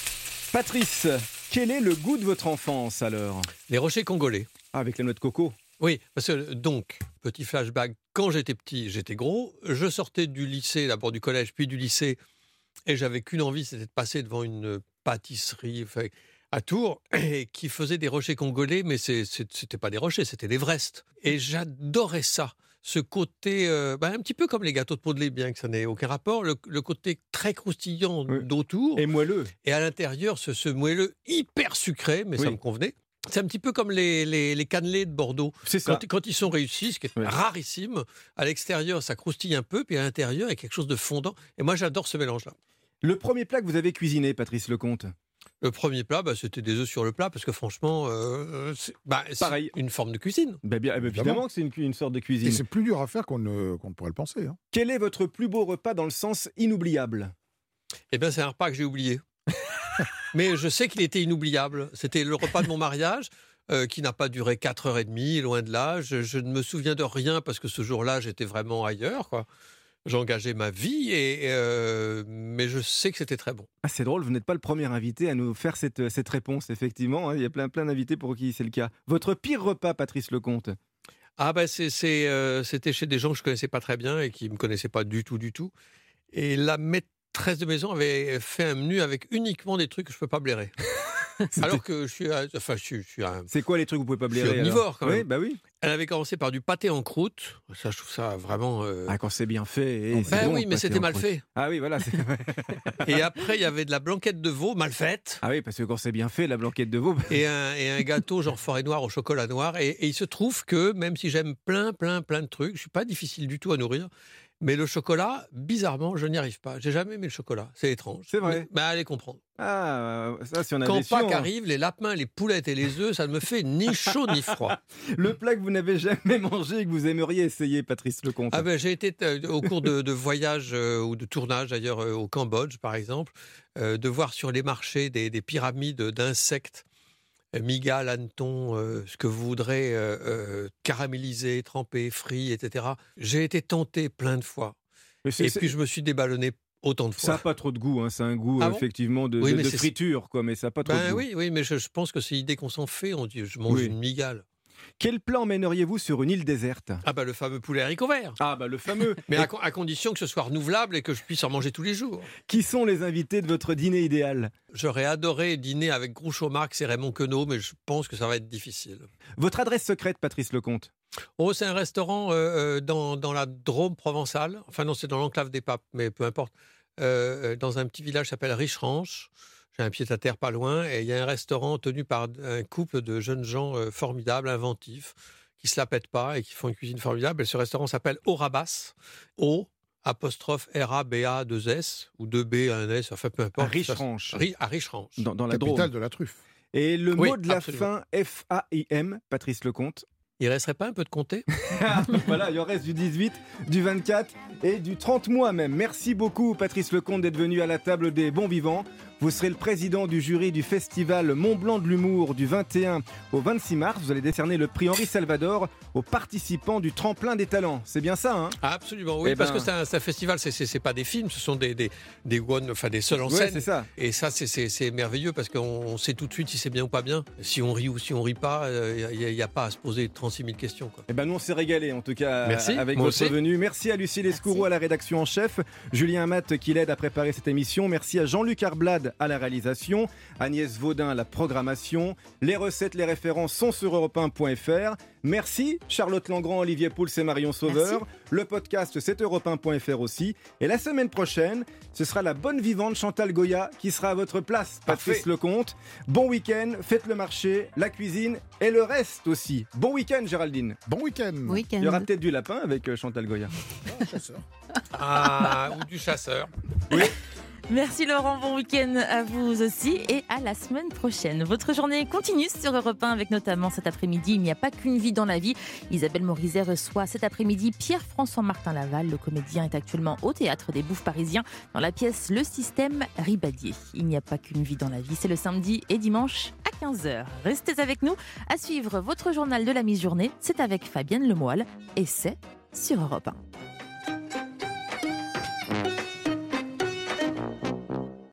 Patrice, quel est le goût de votre enfance alors? Les rochers congolais. Ah, avec la noix de coco. Oui, parce que donc, petit flashback, quand j'étais petit, j'étais gros. Je sortais du lycée, d'abord du collège, puis du lycée, et j'avais qu'une envie, c'était de passer devant une pâtisserie enfin, à Tours, et qui faisait des rochers congolais, mais c'est, c'est, c'était pas des rochers, c'était l'Everest. Et j'adorais ça. Ce côté, euh, bah, un petit peu comme les gâteaux de Pondelet, bien que ça n'ait aucun rapport, le, le côté très croustillant oui. d'autour. Et moelleux. Et à l'intérieur, ce, ce moelleux hyper sucré, mais oui. ça me convenait. C'est un petit peu comme les, les, les cannelés de Bordeaux. C'est ça. Quand, quand ils sont réussis, ce qui est oui. rarissime, à l'extérieur, ça croustille un peu, puis à l'intérieur, il y a quelque chose de fondant. Et moi, j'adore ce mélange-là. Le premier plat que vous avez cuisiné, Patrice Lecomte? Le premier plat, bah, c'était des œufs sur le plat, parce que franchement, euh, c'est, bah, c'est Pareil. une forme de cuisine. Bah, bien, évidemment, évidemment que c'est une, une sorte de cuisine. Et c'est plus dur à faire qu'on ne, qu'on ne pourrait le penser. Hein. Quel est votre plus beau repas dans le sens inoubliable? Eh bien, c'est un repas que j'ai oublié. Mais je sais qu'il était inoubliable. C'était le repas de mon mariage, euh, qui n'a pas duré quatre heures trente, loin de là. Je, je ne me souviens de rien, parce que ce jour-là, j'étais vraiment ailleurs, quoi. J'engageais ma vie, et, euh, mais je sais que c'était très bon. Ah, c'est drôle, vous n'êtes pas le premier invité à nous faire cette, cette réponse, effectivement. Hein, il y a plein, plein d'invités pour qui c'est le cas. Votre pire repas, Patrice Lecomte? Ah ben, c'est, c'est, euh, c'était chez des gens que je ne connaissais pas très bien et qui ne me connaissaient pas du tout, du tout. Et la maîtresse de maison avait fait un menu avec uniquement des trucs que je ne peux pas blairer. Alors que je suis, enfin, je suis, je suis un... C'est quoi les trucs que vous pouvez pas blairer? Je suis omnivore, quand même. Oui, bah oui. Elle avait commencé par du pâté en croûte. Ça, je trouve ça vraiment... Euh... Ah, quand c'est bien fait. Et c'est ben bon, oui, mais c'était mal croûte. fait. Ah oui, voilà. C'est... Et après, il y avait de la blanquette de veau mal faite. Ah oui, parce que quand c'est bien fait, la blanquette de veau... et, un, et un gâteau genre forêt noire au chocolat noir. Et, et il se trouve que, même si j'aime plein, plein, plein de trucs, je suis pas difficile du tout à nourrir. Mais le chocolat, bizarrement, je n'y arrive pas. J'ai jamais aimé le chocolat. C'est étrange. C'est vrai. Mais, bah, allez comprendre. Ah, ça, si on avait Quand su, Pâques on... arrive, les lapins, les poulettes et les œufs, ça ne me fait ni chaud ni froid. Le plat que vous n'avez jamais mangé et que vous aimeriez essayer, Patrice Lecomte? Ah ben, j'ai été euh, au cours de, de voyages euh, ou de tournages, d'ailleurs, euh, au Cambodge, par exemple, euh, de voir sur les marchés des, des pyramides d'insectes. Migales, hannetons, euh, ce que vous voudrez, euh, euh, caramélisé, trempé, frit, et cetera. J'ai été tenté plein de fois. Et c'est... puis je me suis déballonné autant de fois. Ça n'a pas trop de goût, hein. C'est un goût ah bon effectivement de, oui, de, de c'est... friture, quoi, mais ça n'a pas trop ben de goût. Oui, oui, mais je, je pense que c'est l'idée qu'on s'en fait. On dit, je mange oui. une migale. Quel plat emmèneriez-vous sur une île déserte? Ah bah le fameux poulet haricots verts. Ah bah le fameux. Mais à, à condition que ce soit renouvelable et que je puisse en manger tous les jours. Qui sont les invités de votre dîner idéal? J'aurais adoré dîner avec Groucho Marx et Raymond Queneau, mais je pense que ça va être difficile. Votre adresse secrète, Patrice Lecomte? Oh, c'est un restaurant euh, dans, dans la Drôme provençale. Enfin non, c'est dans l'enclave des Papes, mais peu importe. Euh, dans un petit village qui s'appelle Richeranche. J'ai un pied-à-terre pas loin. Et il y a un restaurant tenu par un couple de jeunes gens euh, formidables, inventifs, qui se la pètent pas et qui font une cuisine formidable. Et ce restaurant s'appelle Au Rabas. O apostrophe R A B A deux S ou deux B un S, enfin peu importe. À Richeranche. À Richeranche. Dans, dans la capitale Drôme. de la truffe. Et le oui, mot de la absolument. fin, F A I M, Patrice Lecomte? Il resterait pas un peu de comté? Voilà, il en reste du dix-huit, du vingt-quatre et du trente mois même. Merci beaucoup, Patrice Lecomte, d'être venu à la table des bons vivants. Vous serez le président du jury du festival Mont Blanc de l'Humour du vingt et un au vingt-six mars. Vous allez décerner le prix Henri Salvador aux participants du Tremplin des Talents. C'est bien ça, hein? Absolument, oui, eh parce ben... que c'est un, c'est un festival, c'est, c'est, c'est pas des films, ce sont des, des, des one, enfin des seuls en ouais, scène. C'est ça. Et ça, c'est, c'est, c'est merveilleux parce qu'on sait tout de suite si c'est bien ou pas bien. Si on rit ou si on rit pas, il euh, n'y a, a pas à se poser trente-six mille questions, quoi. Eh ben nous, on s'est régalé, en tout cas, Merci, avec moi votre aussi. venue. Merci à Lucie Lescourou à la rédaction en chef, Julien Amat qui l'aide à préparer cette émission. Merci à Jean-Luc Arblade à la réalisation. Agnès Vaudin à la programmation. Les recettes, les références sont sur europe un point f r. Merci Charlotte Langrand, Olivier Pouls et Marion Sauveur. Merci. Le podcast, c'est europe un point f r aussi. Et la semaine prochaine, ce sera la bonne vivante Chantal Goya qui sera à votre place, Patrice Parfait. Lecomte. Bon week-end, faites le marché, la cuisine et le reste aussi. Bon week-end, Géraldine. Bon week-end. Week-end. Il y aura peut-être du lapin avec euh, Chantal Goya. Oh, chasseur. Ah, ou du chasseur. Oui. Merci Laurent, bon week-end à vous aussi et à la semaine prochaine. Votre journée continue sur Europe un avec notamment cet après-midi, il n'y a pas qu'une vie dans la vie. Isabelle Morizet reçoit cet après-midi Pierre-François Martin Laval. Le comédien est actuellement au Théâtre des Bouffes parisiens dans la pièce Le Système Ribadier. Il n'y a pas qu'une vie dans la vie, c'est le samedi et dimanche à quinze heures. Restez avec nous à suivre votre journal de la mi-journée. C'est avec Fabienne Lemoyle et c'est sur Europe un.